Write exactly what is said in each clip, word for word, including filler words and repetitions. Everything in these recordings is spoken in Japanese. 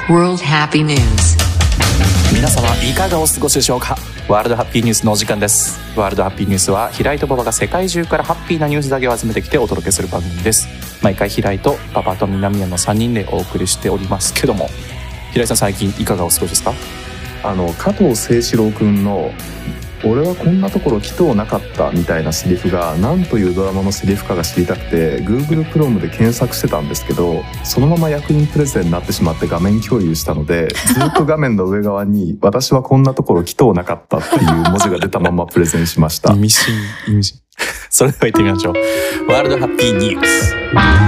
World Happy News。 皆様いかがお過ごしでしょうか。ワールドハッピーニュースのお時間です。ワールドハッピーニュースは平井と馬場が世界中からハッピーなニュースだけを集めてきてお届けする番組です。毎回平井と馬場と南谷のさんにんでお送りしておりますけども、平井さん最近いかがお過ごしですか。 あの加藤清史郎くんの俺はこんなところ来とうなかったみたいなセリフが何というドラマのセリフかが知りたくて Google Chrome で検索してたんですけど、そのまま役員プレゼンになってしまって画面共有したので、ずっと画面の上側に私はこんなところ来とうなかったっていう文字が出たままプレゼンしました。 意味深意味深。それでは行ってみましょう。ワールドハッピーニュース。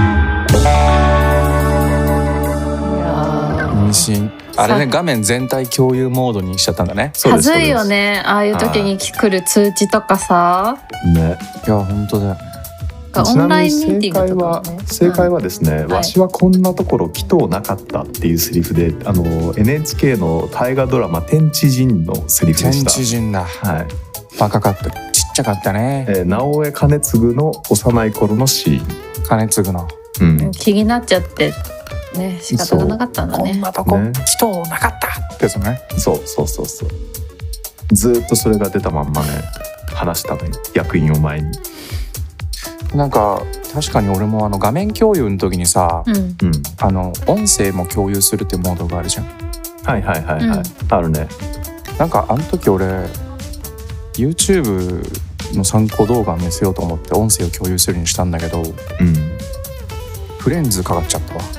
意味深。あれね、画面全体共有モードにしちゃったんだね。 はずいよね、ああいう時に来る通知とかさね。 いや本当だよ。 ちなみに正解は、正解はですね、うん、わしはこんなところ来とうなかったっていうセリフで、あの エヌエイチケー の大河ドラマ天地人のセリフでした。 天地人だ。 はい。 若かったちっちゃかったね。 えー、直江兼続の幼い頃のシーン。 兼続の、 うん、気になっちゃってね、仕方がなかったんだね。 こんなとこ来とうなかったですね。 そうそうそうそう。ずっとそれが出たまんまね話したのよ、役員を前に。 なんか確かに俺もあの画面共有の時にさ、うん、あの音声も共有するっていうモードがあるじゃん。 はいはいはいはい、うん、あるね。 なんかあの時俺 YouTube の参考動画を見せようと思って音声を共有するようにしたんだけど、うん、フレンズかかっちゃったわ。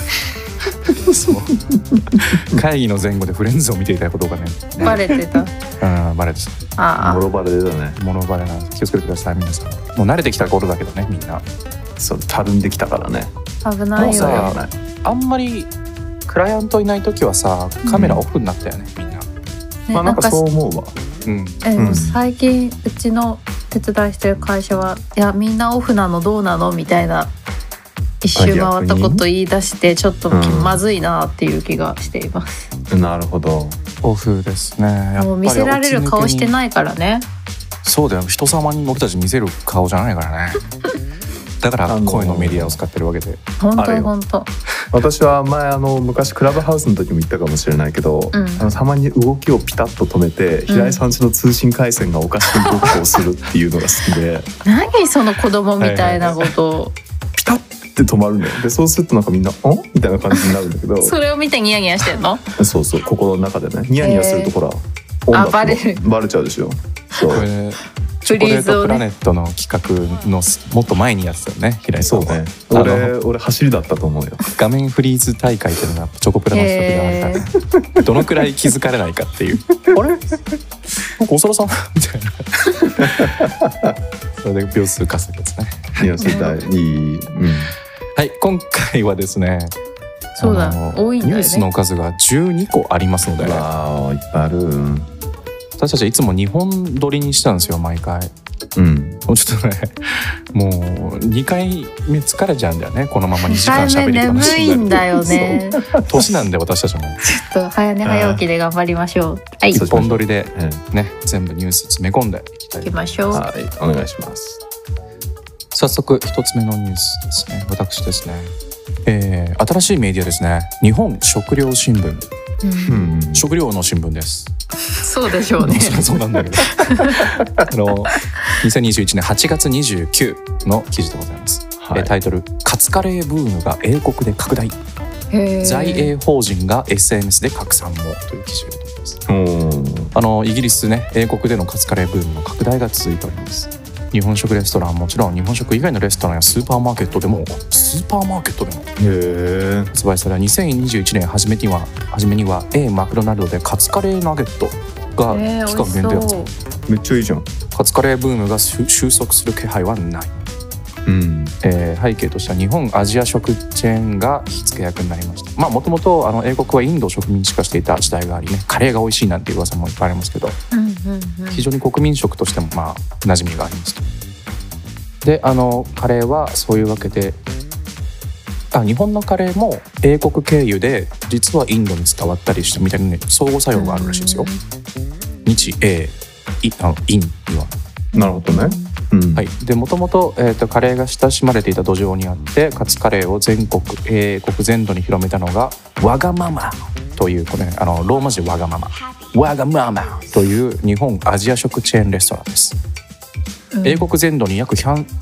そう会議の前後でフレンズを見ていたことがねバレてた。 うん、バレてた。 あモロバレだね。 モロバレなんです。気をつけてください皆さん。もう慣れてきた頃だけどねみんな。 そうたるんできたからね。 危ないよ。 もうさあんまりクライアントいない時はさカメラオフになったよね、うん、みんな、ね、 まあなんかそう思うわ。 うん、 え、うん、最近うちの手伝いしてる会社はいやみんなオフなのどうなのみたいな一周回ったこと言い出してちょっとまずいなっていう気がしています、 うん、なるほど。 オフですね。 もう見せられる顔してないからね。 そうだよ、人様に僕たち見せる顔じゃないからね。だから声のメディアを使ってるわけで。 本当本当。 私は前あの昔クラブハウスの時も言ったかもしれないけど、うん、あのたまに動きをピタッと止めて、うん、平井さんちの通信回線がおかしく動くをするっていうのが好きで。 何その子供みたいなことを。 ピタッって止まるのよ。でそうするとなんかみんな「ん?」みたいな感じになるんだけど。 それを見てニヤニヤしてんの？ そうそう、心の中でねニヤニヤするとほら、音楽バレるバレちゃうでしょ。そう。 これチョコレートプラネットの企画のもっと前にやってたよね、平井さんは。そうね。 俺俺走りだったと思うよ。 画面フリーズ大会っていうのがチョコプラの企画であるから、ね、どのくらい気づかれないかっていう。あれ？なんかおそろさんみたいな。それで秒数稼ぐですね。 いや、絶対いい。うん。 はい、今回はですね。 そうだ。多いんだよね。 ニュースの数がじゅうにこありますので。 わあ、いっぱいある。 私たちいつもにほん撮りにしたんですよ毎回。うん。もうちょっとね、もうにかいめ疲れちゃうんだよね、このままにじかん喋りっぱなしになる。 眠いんだよね。 年なんで私たちも。 ちょっと早寝早起きで頑張りましょう。はい。 一本撮りでね、全部ニュース詰め込んでいきたい。 いきましょう。 はい、お願いします。 早速一つ目のニュースですね。私ですね。えー、新しいメディアですね。日本食料新聞。うん、食料の新聞です。 そうでしょうね。 そうなんだけど。あのにせんにじゅういちねんはちがつにじゅうくにちの記事でございます。はい、タイトルカツカレーブームが英国で拡大。在英法人が エスエヌエス で拡散もという記事でございます。あのイギリスね、英国でのカツカレーブームの拡大が続いております。日本食レストランはもちろん日本食以外のレストランやスーパーマーケットでもスーパーマーケットでもへ発売され、にせんにじゅういちねん初めには初めには A マクドナルドでカツカレーナゲットが期間限定発売。 めっちゃいいじゃん。 カツカレーブームが収束する気配はない。うんえー、背景としては日本アジア食チェーンが火付け役になりました。まあもともと英国はインドを植民地化していた時代がありね、カレーが美味しいなんていう噂もいっぱいありますけど、うんうんうん、非常に国民食としてもまあ馴染みがありますと。であのカレーはそういうわけで、あ日本のカレーも英国経由で実はインドに伝わったりしたみたいに、ね、相互作用があるらしいですよ。日英イあのインには。 なるほどね。ううんはい、でもともとカレーが親しまれていた土壌にあってカツカレーを全国英国全土に広めたのがわがままというこれ、ね、あのローマ字わがままわがままという日本アジア食チェーンレストランです、うん、英国全土に約ひゃく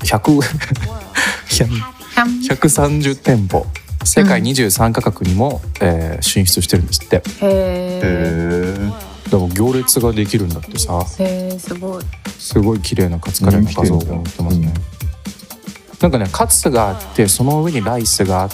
ひゃくさんじゅう店舗世界にじゅうさんカ国にも、うんえー、進出してるんですって。 へーでも行列ができるんだってさ。 へーすごいすごい綺麗なカツカレーの画像が載ってますね、うん、なんかねカツがあってその上にライスがあって、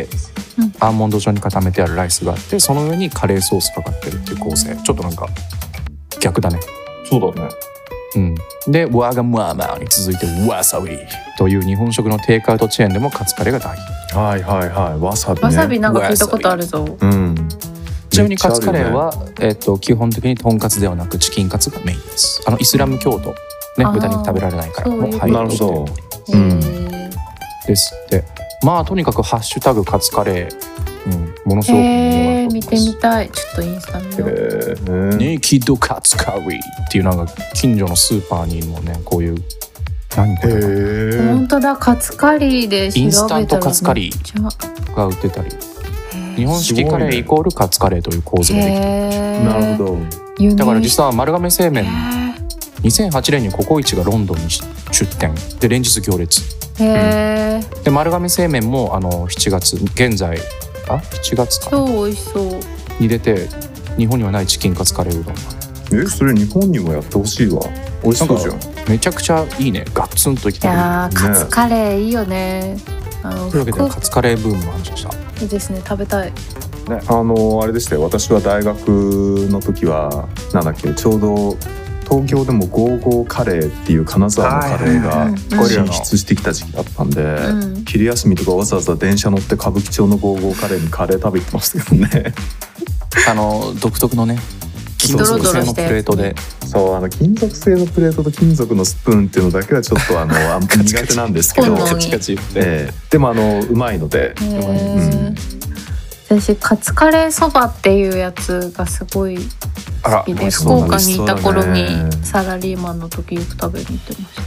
うん、アーモンド状に固めてあるライスがあってその上にカレーソースかかってるっていう構成ちょっとなんか逆だね。 そうだね、 うん、でわがままに続いてわさびという日本食のテイクアウトチェーンでもカツカレーが大ヒット。 はいはいはいわさびね。 わさびなんか聞いたことあるぞ。 うんちなみにカツカレーは、えー、と基本的にとんかつではなくチキンカツがメインです。あのイスラム教徒、ね、豚肉食べられないからも入るほど、 うん、ですって。まあとにかくハッシュタグカツカレー、うん、ものすごくへー見てみたい。ちょっとインスタ見よう。 ネイキッドカツカリーっていうなんか近所のスーパーにもねこういう何これ本当だカツカリーで調べたらインスタントカツカリーが売ってたり日本式カレーイコールカツカレーという構図ができてる。 なるほど。 だから実は丸亀製麺にせんはちねんにココイチがロンドンに出店で連日行列。 へーで丸亀製麺もあのしちがつ現在あしちがつか超美味しそうに出て日本にはないチキンカツカレーうどん。 えそれ日本にもやってほしいわ。美味しそうじゃん。 めちゃくちゃいいね。ガッツンといきたい。 いやーカツカレーいいよね。あのというわけでカツカレーブームの話でした。 いいですね食べたい。 ね、あのあれでしたよ。私は大学の時はなんだっけちょうど東京でもゴーゴーカレーっていう金沢のカレーが進出してきた時期だったんで、うん、昼休みとかわざわざ電車乗って歌舞伎町のゴーゴーカレーにカレー食べてましたけどねあの独特のね金属製のプレートでそうあの金属製のプレートと金属のスプーンっていうのだけはちょっとあのあんま苦手なんですけどカチカチ、 えー、でもあのうまいので、うん私カツカレーそばっていうやつがすごい好きで福岡にいた頃にサラリーマンの時よく食べに行ってました。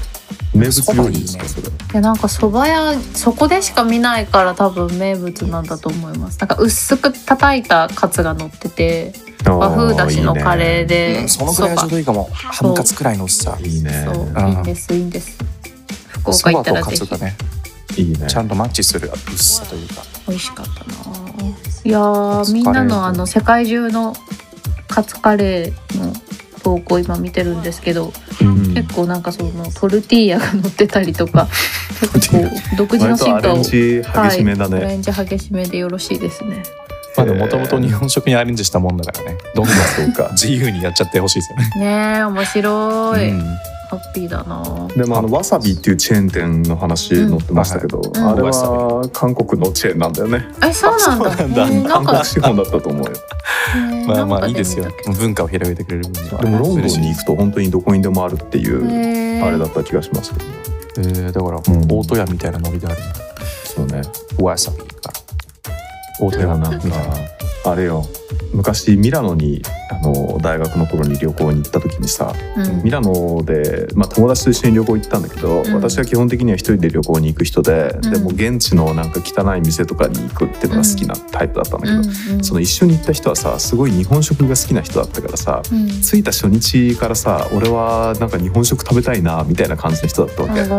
名物料理ですかそれ。いやなんかそば屋そこでしか見ないから多分名物なんだと思います。なんか薄く叩いたカツが乗ってて和風だしのカレーでいい、ねうん、そのくらいちょうどいいかも。ハムカツくらいの薄さいいね。 そういいんですいいんです。福岡行ったらぜひ。そばとカツがねいいね。ちゃんとマッチする薄さというか美味しかったな。いやみんなのあの世界中のカツカレーの投稿今見てるんですけど、うん、結構なんかそのトルティーヤが乗ってたりとか結構こう独自の進化をアレンジ激しめだね、 はい、アレンジ激しめでよろしいですね。 まあでももともと日本食にアレンジしたもんだからねどんどんそうか自由にやっちゃってほしいですよね。 ねえ面白い、うんハッピーだな。 でもあのわさびっていうチェーン店の話載ってましたけど、うんはい、あれは韓国のチェーンなんだよね。 えそうなんだ。 そうなんだ。韓国資本だったと思うよ。 まあまあいいですよ。文化を広げてくれる分には。 でもロンドンに行くと本当にどこにでもあるっていうあれだった気がしますけど。 えー、だから大戸屋みたいなノリである、ね。 そうね。 わさびが大戸屋なんかあれよ。昔ミラノにあの大学の頃に旅行に行った時にさ、うん、ミラノで、まあ、友達と一緒に旅行行ったんだけど、うん、私は基本的には一人で旅行に行く人で、うん、でも現地のなんか汚い店とかに行くっていうのが好きなタイプだったんだけど、うん、その一緒に行った人はさすごい日本食が好きな人だったからさ、うん、着いた初日からさ俺はなんか日本食食べたいなみたいな感じの人だったわけ、うん、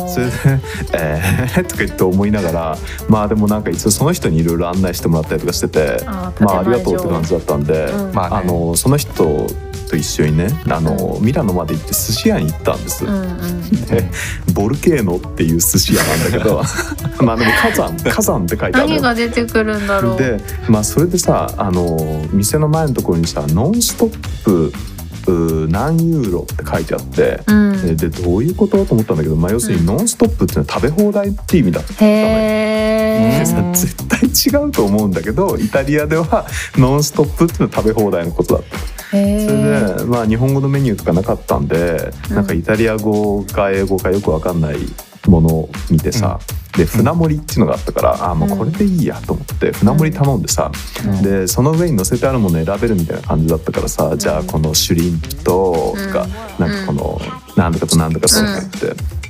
それで「えー」とか言って思いながらまあでもなんか一応その人にいろいろ案内してもらったりとかしててあまあありがとうって感じだったんで、うんまあね、あのその人と一緒にねあの、うん、ミラノまで行って寿司屋に行ったんです、うんうん、でボルケーノっていう寿司屋なんだけどまあでも火山火山って書いてある。 何が出てくるんだろう。 で、まあ、それでさあの店の前のところにさノンストップ何ユーロって書いてあって、うん、でどういうことと思ったんだけど、まあ、要するにノンストップっていうのは食べ放題っていう意味だったのよ。へー絶対違うと思うんだけどイタリアではノンストップっていうのは食べ放題のことだった。それで、まあ、日本語のメニューとかなかったんで、うん、なんかイタリア語か英語かよく分かんないものを見てさ、うん、で船盛りっていうのがあったから、うん、あもうこれでいいやと思って船盛り頼んでさ、うん、でその上に乗せてあるものを選べるみたいな感じだったからさ、うん、じゃあこのシュリンプととか、うん、なんかこの何だかと何だかとかって、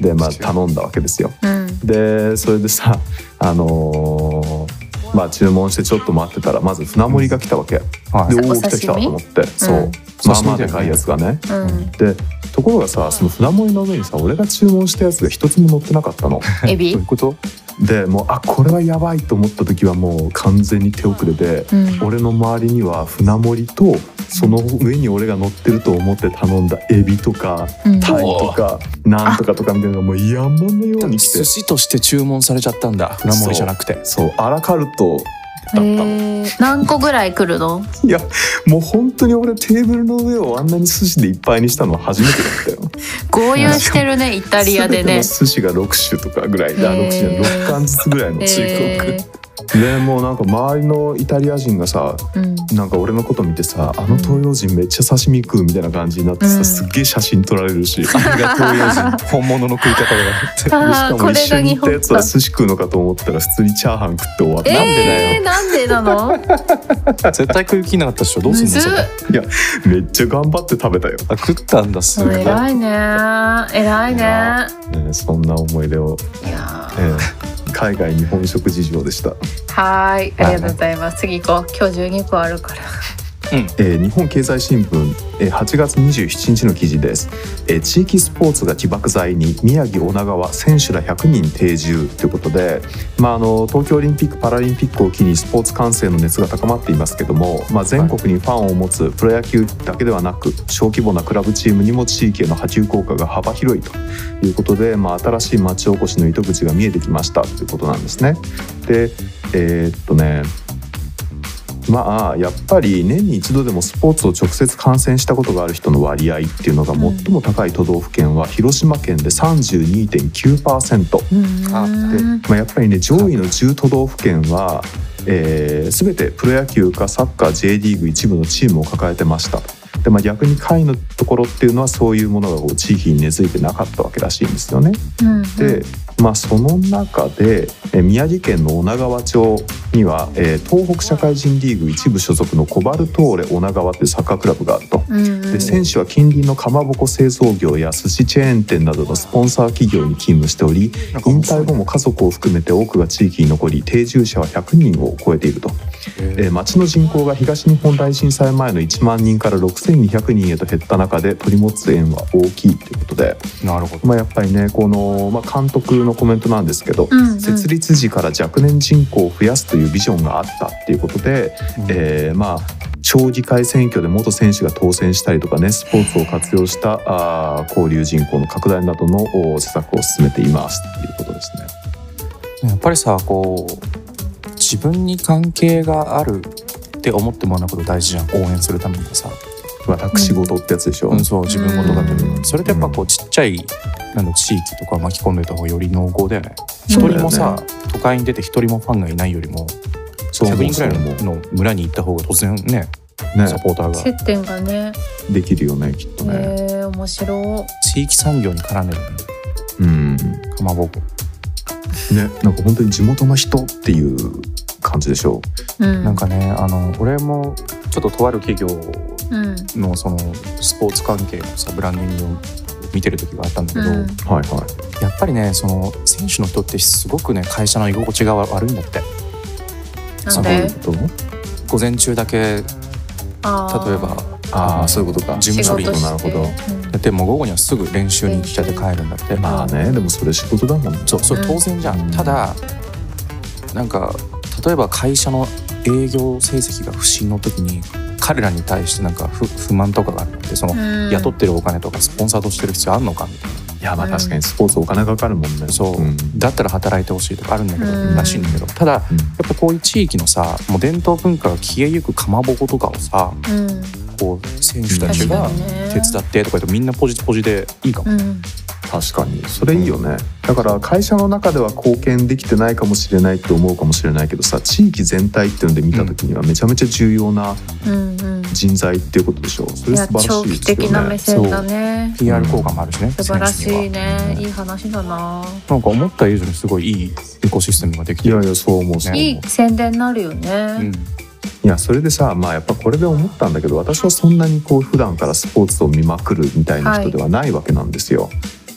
でまあ頼んだわけですよ、 うん、 でそれでさあのー、まあ注文してちょっと待ってたらまず船盛りが来たわけ、はい、でおお来た来たと思って、そう、うん、まあまあでかいやつがね、うん、でところがさその船盛りの上にさ俺が注文したやつが一つも乗ってなかったの。 エビ？ どういうこと？ でもうあこれはやばいと思った時はもう完全に手遅れで、うん、俺の周りには船盛りとその上に俺が乗ってると思って頼んだエビとか、うん、タイとかなんとかとかみたいなのがもう山のように来て、 寿司として注文されちゃったんだ、船盛りじゃなくて。 そう、そうアラカルトだったの。 えー、何個ぐらい来るの？ いやもう本当に俺テーブルの上をあんなに寿司でいっぱいにしたのは初めてだったよ。 豪遊してるねイタリアでね。 寿司がろく種とかぐらいで、ろく種ろっ貫ずつぐらいの追加を食って。でもうなんか周りのイタリア人がさ、うん、なんか俺のこと見てさ、あの東洋人めっちゃ刺身食うみたいな感じになってさ、うん、すっげえ写真撮られるし、あれが東洋人本物の食い方だってしかも一緒に行ったやつは寿司食うのかと思ったら普通にチャーハン食って終わった。 えー、なんでだよ。なんでなの？ 絶対食う気なかったでしょ。どうすんのそれ。 いやめっちゃ頑張って食べたよ。 あ食ったんだ。すごい。 偉いね偉いね。 ねそんな思い出を。 いや、 えー海外日本食事情でした。 はい、ありがとうございます。次行こう。今日じゅうにこあるから。 うんえー、日本経済新聞、えー、はちがつにじゅうしちにちの記事です、えー、地域スポーツが起爆剤に宮城女川選手らひゃくにん定住ということで、まあ、あの東京オリンピック・パラリンピックを機にスポーツ観戦の熱が高まっていますけども、まあ、全国にファンを持つプロ野球だけではなく小規模なクラブチームにも地域への波及効果が幅広いということで、まあ、新しい町おこしの糸口が見えてきましたということなんですね。でえー、っとねまあやっぱり年に一度でもスポーツを直接観戦したことがある人の割合っていうのが最も高い都道府県は広島県で さんじゅうにてんきゅうパーセント、うん、で、まあ、やっぱりね上位のじゅうとどうふけんは、えー、全てプロ野球かサッカー J リーグ一部のチームを抱えてましたと。で、まあ、逆に下位のところっていうのはそういうものがこう地域に根付いてなかったわけらしいんですよね、うんうん、でまあ、その中で宮城県の女川町には、えー、東北社会人リーグ一部所属のコバルトーレ女川というサッカークラブがあると、うんうん、で選手は近隣のかまぼこ製造業や寿司チェーン店などのスポンサー企業に勤務しており、引退後も家族を含めて多くが地域に残り定住者はひゃくにんを超えていると。えー、町の人口が東日本大震災前のいちまんにんからろくせんにひゃくにんへと減った中で取り持つ縁は大きいということで、 なるほど、 まあ、やっぱりねこの、まあ、監督のコメントなんですけど、うんうん、設立時から若年人口を増やすというビジョンがあったっていうことで、うんえー、まあ町議会選挙で元選手が当選したりとかね、スポーツを活用したあ交流人口の拡大などの施策を進めていますということですね。やっぱりさこう自分に関係があるって思ってもらうこと大事じゃん。応援するためにさ私事ってやつでしょ、 うん、そう自分事だけど、うん、それってやっぱこうちっちゃいなんだ地域とか巻き込んでた方がより濃厚だよね。一人もさ、ね、都会に出て一人もファンがいないよりもひゃくにんくらいの村に行った方が突然ねねサポーターが接点がねできるよねきっとね。 へー面白い。 地域産業に絡んでるね。 うんかまぼこね、なんか本当に地元の人っていう感じでしょう、 うん、なんかねあの俺もちょっととある企業のそのスポーツ関係のさブランディングを見てる時があったんだけど、うんはいはい、やっぱりねその選手の人ってすごくね会社の居心地が悪いんだって。 なんで午前中だけ例えばああそういうことか事務処理なるほど、 うん、でも午後にはすぐ練習に来ちゃって帰るんだって。 まあねでもそれ仕事だもんね。 そうそれ当然じゃん、うん、ただなんか例えば会社の営業成績が不振の時に彼らに対してなんか 不, 不満とかがあるのでその、うん、雇ってるお金とかスポンサーとしてる必要あるのかみたいな。 いやまあ確かにスポーツお金かかるもんね。 そう、うん、だったら働いてほしいとかあるんだけど、 うん、 らしいんだけどただ、うん、やっぱこういう地域のさもう伝統文化が消えゆくかまぼことかをさ、うん、こう選手たちが手伝ってとか言うとみんなポジポジでいいかも、うん、 確かにそれいいよね。だから会社の中では貢献できてないかもしれないって思うかもしれないけどさ地域全体っていうので見た時にはめちゃめちゃ重要な人材っていうことでしょ。それ素晴らしいですよね。長期的な目線だね。 ピーアール 効果もあるしね、 素晴らしいね、うん、いい話だな。 なんか思った以上にすごいいいエコシステムができてる。 いやいやそう思う、ね、 いい宣伝になるよね、うん、 いやそれでさまあやっぱこれで思ったんだけど私はそんなにこう普段からスポーツを見まくるみたいな人ではないわけなんですよ、はい、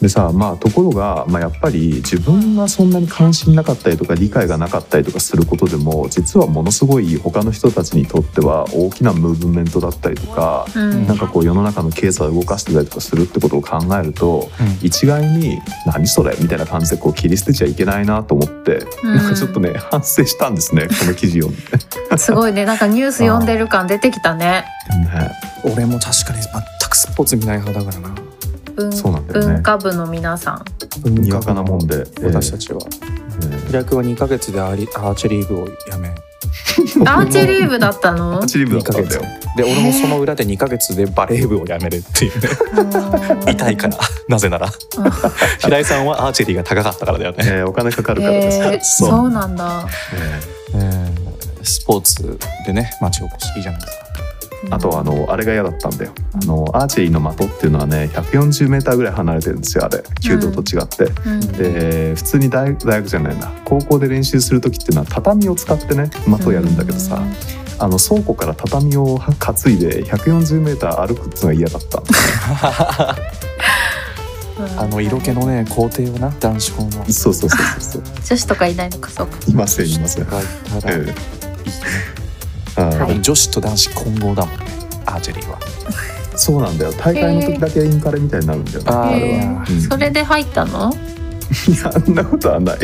でさ、まあところが、まあ、やっぱり自分がそんなに関心なかったりとか理解がなかったりとかすることでも実はものすごい他の人たちにとっては大きなムーブメントだったりとか、うん、なんかこう世の中の経済を動かしてたりとかするってことを考えると、うん、一概に何それみたいな感じでこう切り捨てちゃいけないなと思って、うん、なんかちょっとね反省したんですね、この記事をすごいね、なんかニュース読んでる感出てきたね。 ね、 俺も確かに全くスポーツ見ない派だからな。 文, そうなんだよね、 文化部の皆さんにわかなもんで私たちは、えー、平井はにかげつでアーチェリー部をやめアーチェリー部だったの？ アーチェリー部だったんだよ。 で俺もその裏でにかげつでバレー部をやめるっていうね痛いからなぜなら平井さんはアーチェリーが高かったからだよね、 えー、お金かかるからです、 えー、そう、そうなんだ、 えーえー、スポーツでね町おこしいいじゃないですか。 あとあのあれが嫌だったんだよ、あのアーチェリーの的っていうのはねひゃくよんじゅうメーターぐらい離れてるんですよ、あれ弓道と違って、うん、で普通に 大, 大学じゃないな高校で練習する時っていうのは畳を使ってね的をやるんだけどさ、うん、あの倉庫から畳を担いでひゃくよんじゅうメーター歩くっていうのが嫌だったあの色気のね校庭をな男子校のそうそうそうそう女子とかいないのか、そうかいませんいません、 いたら、えー、いいね、 はい、 女子と男子混合だもんねアーチェリーは。 そうなんだよ、大会の時だけインカレみたいになるんだよね、あれは、 うん、それで入ったの？ いやあんなことはない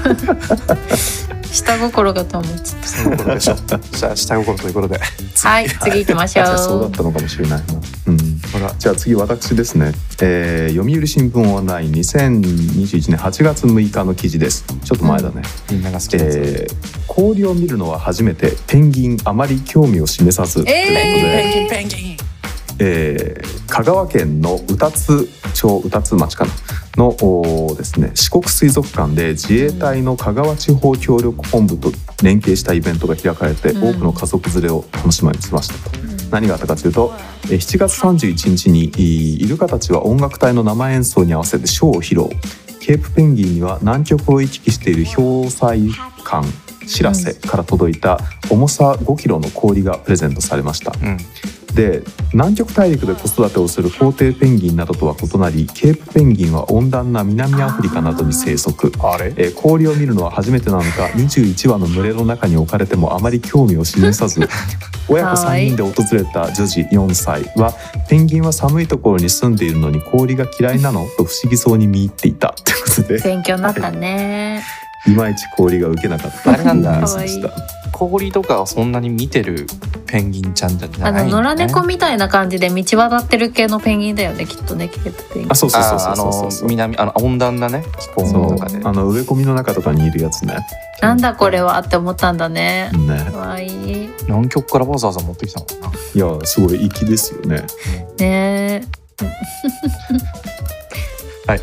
下心がと思っちゃった下心でしょじゃあ下心ということではい次行きましょうそうだったのかもしれないな、うん、ほらじゃあ次私ですね、えー、読売新聞オンラインにせんにじゅういちねんはちがつむいかの記事です。ちょっと前だね、 うん、みんなが好きなやつ、 えー、氷を見るのは初めてペンギンあまり興味を示さず、 えー、 ということでペンギンペンギンえー、香川県の宇多津町宇多津町かなのですね、四国水族館で自衛隊の香川地方協力本部と連携したイベントが開かれて、うん、多くの家族連れを楽しまれてましたと、うん、何があったかというとしちがつさんじゅういちにちにイルカたちは音楽隊の生演奏に合わせてショーを披露。ケープペンギンには南極を行き来している氷彩館しらせから届いた重さごキロの氷がプレゼントされました、うん、で南極大陸で子育てをする皇帝ペンギンなどとは異なりケープペンギンは温暖な南アフリカなどに生息。 あれ、 えー、氷を見るのは初めてなのかにじゅういちわの群れの中に置かれてもあまり興味を示さず親子さんにんで訪れた女児よんさいはペンギンは寒いところに住んでいるのに氷が嫌いなのと不思議そうに見入っていたということで勉強になったねいまいち氷が受けなかったあれなんだニュースでした。 氷とかはそんなに見てるペンギンちゃんじゃない、ね、 あの野良猫みたいな感じで道渡ってる系のペンギンだよねきっとね。ケープペンギン。 あ、そうそうそうそうそうそう。 あの南あの温暖なね気候の中であの植え込みの中とかにいるやつね。 なんだこれはって思ったんだね。 ね。 かわいい。 南極からわざわざ持ってきたのかな。 いやすごい粋ですよね。 ねはい、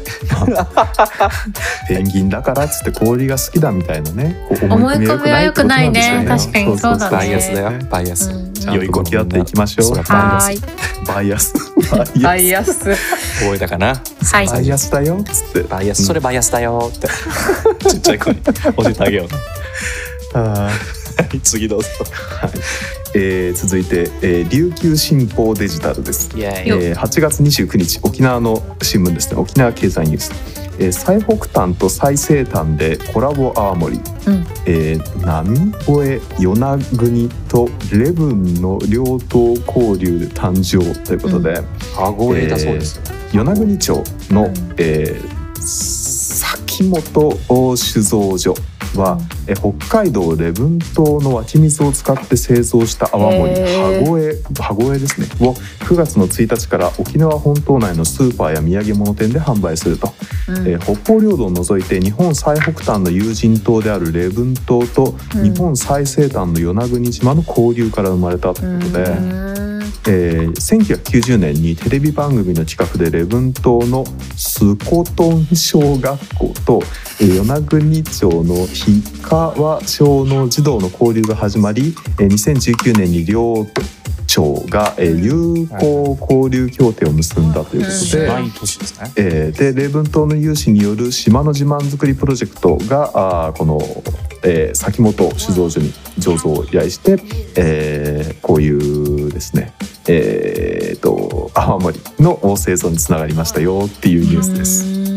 ペンギンだからっつって氷が好きだみたいなね思い込みは良くないね。確かにそうだね。 バイアスだよバイアス、うん、 良い子にやっていきましょう。 はいバイアスバイアス覚えたかな。 はいバイアスだよっつってバイアスそれバイアスだよってちっちゃい子に教えてあげようあ次どうぞ。 はいえー、続いて、えー、琉球新報デジタルです。えー、はちがつにじゅうくにち沖縄の新聞ですね。沖縄経済ニュース、えー、最北端と最西端でコラボ青森、うんえー、波越与那国とレブンの両党交流で誕生ということで、うん、 羽越だそうです、 えー、与那国町の、うんえー、崎本酒造所は、うん、え北海道礼文島の湧き水を使って製造した泡盛羽越羽越ですねをくがつのついたちから沖縄本島内のスーパーや土産物店で販売すると、うんえー、北方領土を除いて日本最北端の有人島である礼文島と日本最西端の与那国島の交流から生まれたということで、うんえー、せんきゅうひゃくきゅうじゅうねんにテレビ番組の企画で礼文島のスコトン小学校と与那国町の氷川小の児童の交流が始まりにせんじゅうきゅうねんに両町が友好交流協定を結んだということで、 毎年ですね。 えー、で礼文島の有志による島の自慢作りプロジェクトがあこの、えー、崎本酒造所に醸造を依頼して、えー、こういうですねえー、と泡盛の製造につながりましたよっていうニュースです。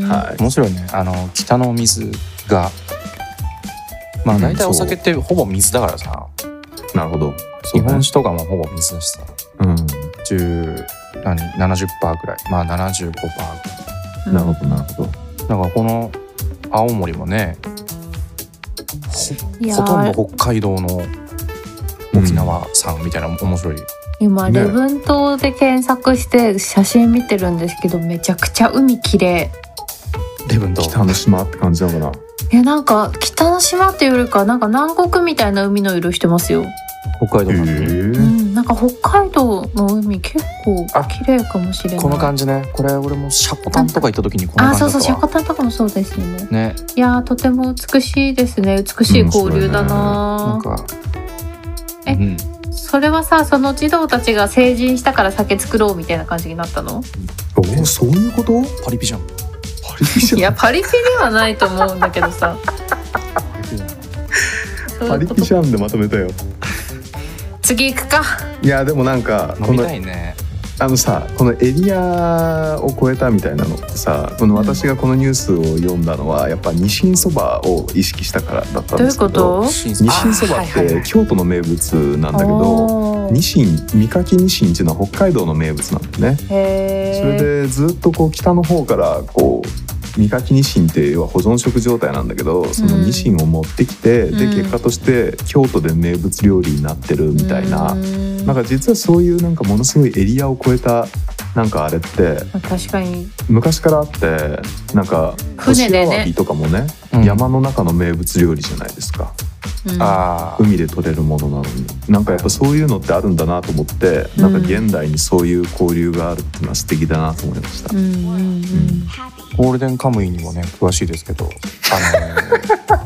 はい、 面白いね。あの北の水がまあ大体お酒ってほぼ水だからさ、 うん、なるほど、 日本酒とかもほぼ水だしさ、 うん、 じゅう何 ななじゅっパーセント ぐらい、まあ ななじゅうごパーセント ぐらい、 うん、なるほどなるほど。 だからこの青森もね、ほ, ほとんど北海道の沖縄産みたいな、うん、面白い。 今礼文島で検索して写真見てるんですけど、めちゃくちゃ海きれい。礼文島北の島って感じなのかな。 いや、なんか北の島っていうよりかなんか南国みたいな海の色してますよ。 北海道なんで、 うん、なんか北海道の海結構綺麗かもしれない。 この感じね。これ俺もシャコタンとか行った時にこの感じだったわ。 あ、そうそう、シャコタンとかもそうですよね。 ね、 いやとても美しいですね。美しい交流だな、 うん、なんかえ、うん、それはさ、その児童たちが成人したから酒作ろうみたいな感じになったの？ お、そういうこと？ パリピじゃん。 パリピじゃん。 いや、パリピではないと思うんだけどさ。 パリピじゃんでまとめたよ。 次行くか。 いやでもなんか飲みたいね。 あのさ、このエリアを超えたみたいなのってさ、この私がこのニュースを読んだのはやっぱニシンそばを意識したからだったんですけど。 どういうこと？ ニシンそばって京都の名物なんだけど、ニシン、三垣ニシンっていうのは北海道の名物なんだよね。 へー。 それでずっとこう北の方からこう三垣ニシンっていうは保存食状態なんだけど、そのニシンを持ってきて、うん、で結果として京都で名物料理になってるみたいな、うん、なんか実はそういうなんかものすごいエリアを超えたなんかあれって確かに昔からあって、なんか干しアワビとかもね、うん、山の中の名物料理じゃないですか。うん、あ海で採れるものなのに、なんかやっぱそういうのってあるんだなと思って、うん、なんか現代にそういう交流があるっていうのは素敵だなと思いました。うんうんうん、 ゴールデンカムイにもね詳しいですけど、あのー、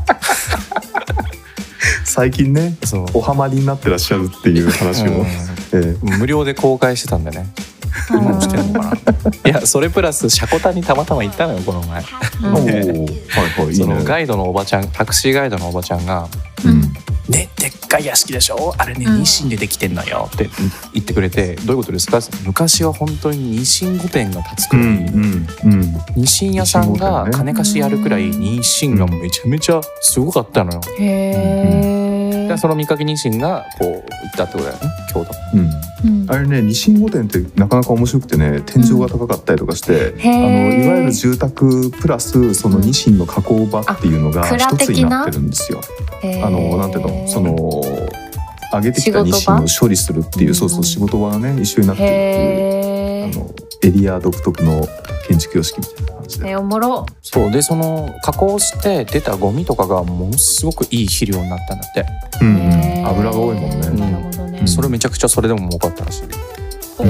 最近ねおハマりになってらっしゃるっていう話を、うん、えー、無料で公開してたんでね。今もしてるのかな。いや、それプラスシャコタンにたまたま行ったのよこの前。 うん、はいはい、 そのガイドのおばちゃん、タクシーガイドのおばちゃんが、うん、ね、でっかい屋敷でしょ、あれね、うん、ニシンでできてんのよって言ってくれて、どういうことですか？昔は本当にニシン御殿が建つくらい、うんうんうん、ニシン屋さんが金貸しやるくらいニシンがめちゃめちゃすごかったのよ。へー。でその三垣ニシンがこう行ったってことだよね、京都。 うん、あれね、ニシン御殿ってなかなか面白くてね、天井が高かったりとかして、うん、あのいわゆる住宅プラスそのニシンの加工場っていうのが一つになってるんですよ。あのなんていうの、その揚げてきたニシンを処理するっていう、そうそう、仕事場がね一緒になってるっていう、あのエリア独特の建築様式みたいな感じで、 えー、おもろ。 そうで、その加工して出たゴミとかがものすごくいい肥料になったんだって。 うんうん、油が多いもんね。 なるほどね。 それめちゃくちゃそれでも儲かったらしい。 うん、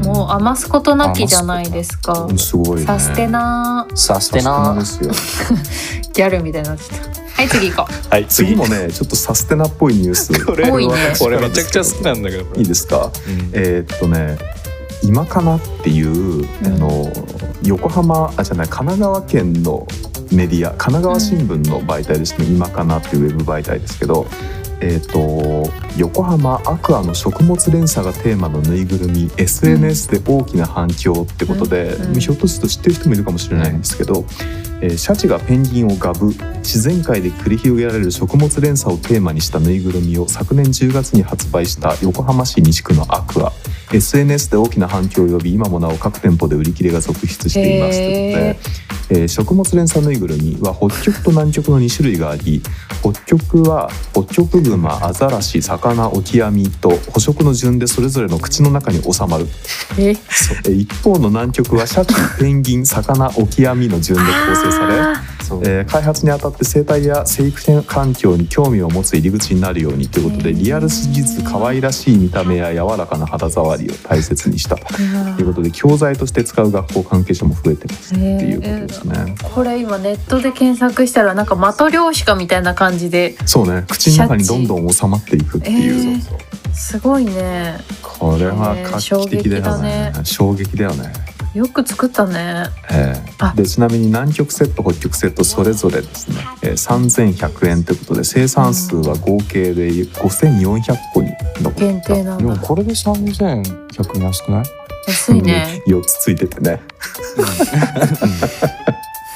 もう余すことなきじゃないですか。 すごいね。 サステナサステナですよ。 ギャルみたいになってた。はい次行こう。はい次もねちょっとサステナっぽいニュース。 これ俺めちゃくちゃ好きなんだけど。 いいですか。うん、えー、っとね今かなっていう、うん、あの横浜あじゃない神奈川県のメディア、神奈川新聞の媒体ですね、うん、今かなっていうウェブ媒体ですけど、えー、と横浜アクアの食物連鎖がテーマのぬいぐるみ エスエヌエス で大きな反響ってことで、うんうん、ひょっとすると知ってる人もいるかもしれないんですけど、えー、シャチがペンギンをガブ、自然界で繰り広げられる食物連鎖をテーマにしたぬいぐるみを昨年じゅうがつに発売した横浜市西区のアクア、 エスエヌエス で大きな反響を呼び今もなお各店舗で売り切れが続出していますということで、えー、食物連鎖ぬいぐるみは北極と南極のに種類があり、北極は北極熊、アザラシ、魚、オキアミと捕食の順でそれぞれの口の中に収まる。え一方の南極はシャチ、ペンギン、魚、オキアミの順で構成され、えー、開発にあたって生態や生育環境に興味を持つ入り口になるようにということで、リアルすぎず可愛らしい見た目や柔らかな肌触りを大切にしたということで、教材として使う学校関係者も増えてますっていうことですね。 これ今ネットで検索したらなんか的漁師かみたいな感じで、 そうね、口の中にどんどん収まっていくっていう、 えー、そうそうすごいね。 これは画期的だよね、えー、衝撃だよね。 よく作ったね。 えー、でちなみに南極セット北極セットそれぞれですね、えー、さんぜんひゃくえんということで、生産数は合計でごせんよんひゃっこに上った。 限定なんだ。 でもこれでさんぜんひゃくえん安くない？ 安いね。 よっつついててね。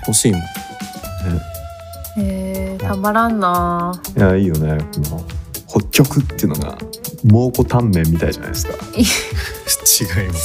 欲しいもん。 えー、たまらんな。 いやいいよね、この北極っていうのが蒙古タンメンみたいじゃないですか。 違います。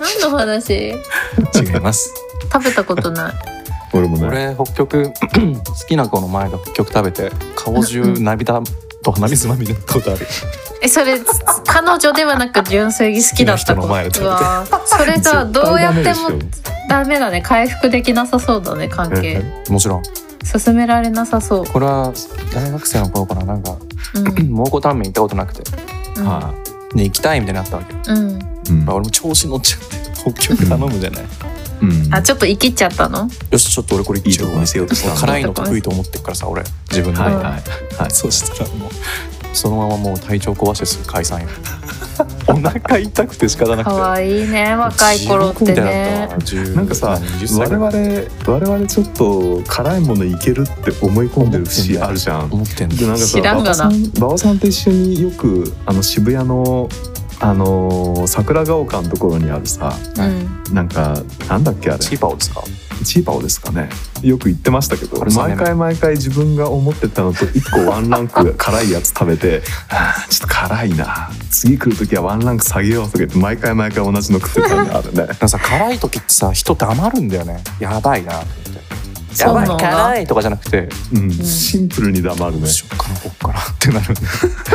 何の話？ 違います。 食べたことない。 俺もね。 俺北極好きな子の前で北極食べて顔中涙と鼻水まみれのことある。 え、それ彼女ではなく純粋に好きだった子。 好きな人の前で食べて。 うわ、それさどうやってもダメだね。回復できなさそうだね、関係。 もちろん。 進められなさそう。 これは大学生の頃からなんか、うん、蒙古タンメン行ったことなくて、うん、はあ、ね、行きたいみたいになったわけよ。うん、俺も調子乗っちゃって北極頼むじゃない。 うんうん、あ、ちょっと生きっちゃったの？ よし、ちょっと俺これいいとこ見せようとした。辛いの得意と思ってるからさ、俺自分で、はいはいはい、そうしたらもうそのままもう体調壊してすぐ解散よ。お腹痛くて仕方なくて。可愛いね、若い頃ってね。 なんかさ、我々我々ちょっと辛いものいけるって思い込んでる節あるじゃん。思ってんだ。 知らんがな。 馬場さんと一緒によくあの渋谷のあのー、桜ヶ丘のところにあるさ、うん、なんかなんだっけあれ、 チーパオですか？ チーパオですかね。よく言ってましたけど、毎回毎回自分が思ってたのと一個ワンランク辛いやつ食べてちょっと辛いな、次来る時はワンランク下げようとか言って毎回毎回同じの食ってたのがあるね。なんかさ、辛い時ってさ人黙るんだよね。やばいなって。やばい辛いとかじゃなくて、 うん、シンプルに黙るね。 しょっかなこっからってなるんで。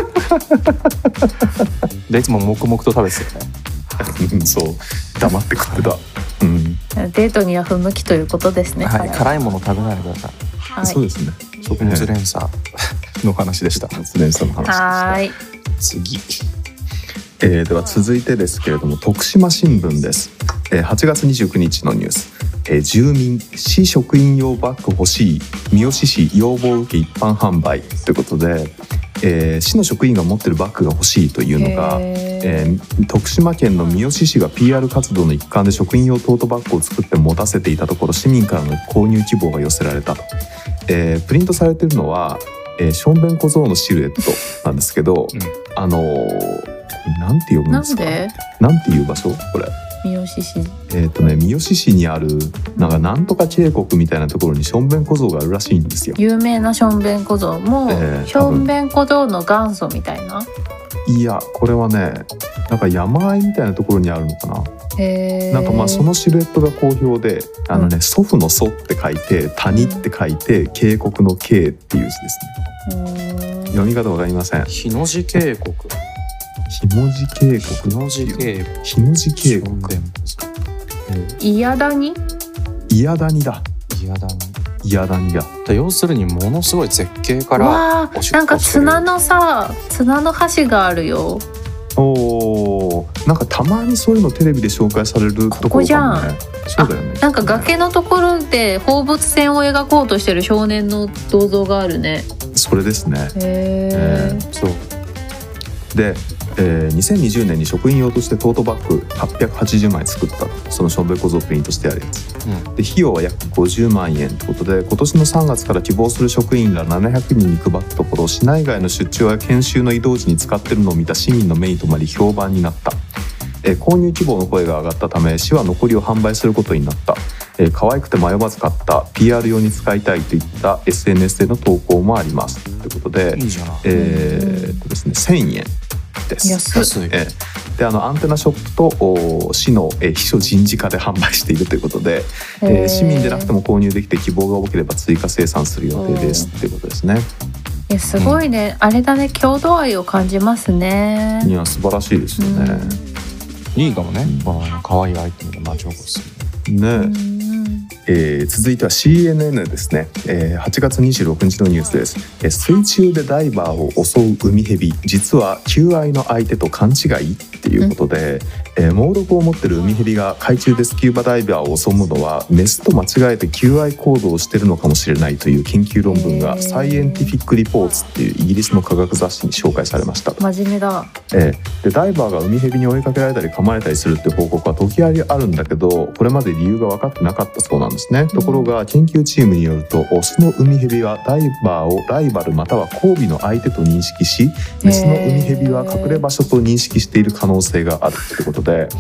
でいつも黙々と食べてたよね。そう黙って食ってた。うん、 デートには不向きということですね。 はい、辛いもの食べないでください。 はい、そうですね。 食物連鎖の話でした。 食物連鎖の話でした。 はい。 次、 えー、では続いてですけれども、徳島新聞です。えー、はちがつにじゅうくにちのニュース。えー、住民市職員用バッグ欲しい、三好市要望受け一般販売ということで、えー、市の職員が持ってるバッグが欲しいというのが、えー、徳島県の三好市が ピーアール 活動の一環で職員用トートバッグを作って持たせていたところ、市民からの購入希望が寄せられたと。えー、プリントされているのは、えー、ションベン小僧のシルエットなんですけど、うん、あのー、なんて読むんですか？ なんで？ なんていう場所これ？ 三好市。 えっとね、三好市にあるなんかなんとか渓谷みたいなところにションベン小僧があるらしいんですよ。 有名なションベン小僧も、えー、ションベン小僧の元祖みたいな。 いや、これはね、なんか山あいみたいなところにあるのかな。 へー。 なんかまあそのシルエットが好評で、あのね、うん、祖父の祖って書いて谷って書いて渓谷の渓っていう字ですね。読み方わかりません。 日の字渓谷。 日の字渓谷。 日の字渓谷。 日の字渓谷。 いやだに？ いやだにだ。 いやだに。 いやだにだ。 要するにものすごい絶景からおしっこしてる。なんか綱のさ、綱の橋があるよ。 おー、なんかたまにそういうのテレビで紹介されるところかもね。ここじゃん。そうだよね。 なんか崖のところで放物線を描こうとしてる少年の銅像があるね。 それですね。 へー。 えー、そうで、えー、にせんにじゅうねんに職員用としてトートバッグはっぴゃくはちじゅうまい作ったと。そのションベン小僧をプリントしてあるやつ、うん、で費用は約ごじゅうまんえんということで、今年のさんがつから希望する職員らななひゃくにんに配ったところ、市内外の出張や研修の移動時に使っているのを見た市民の目に留まり評判になった。えー、購入希望の声が上がったため、市は残りを販売することになった。えー、可愛くて迷わず買った、 ピーアール 用に使いたいといった エスエヌエス での投稿もありますということで、 いいじゃない。 えーっとですね、せんえんです。 安い。 えー、であのアンテナショップと市の、えー、秘書人事課で販売しているということで、えー、市民でなくても購入できて希望が多ければ追加生産する予定ですということですね。 いや、すごいね、うん、あれだね、郷土愛を感じますね。 いや、素晴らしいですよね。 うん、いいかもね、この可愛いアイテムで町おこしね。うん、えー、続いては シーエヌエヌ ですね。えー、はちがつにじゅうろくにちのニュースです。えー、水中でダイバーを襲うウミヘビ、実は求愛の相手と勘違いっていうことで、うん、えー、猛毒を持ってるウミヘビが海中でスキューバダイバーを襲うのはメスと間違えて求愛行動をしているのかもしれないという研究論文がサイエンティフィックリポーツっていうイギリスの科学雑誌に紹介されました。 真面目だ。 えー、でダイバーがウミヘビに追いかけられたり噛まれたりするっていう報告は時折あるんだけど、これまで理由が分かってなかったそうなんですね。ところが研究チームによると、オスのウミヘビはダイバーをライバルまたは交尾の相手と認識し、メスのウミヘビは隠れ場所と認識している可能性があるということで、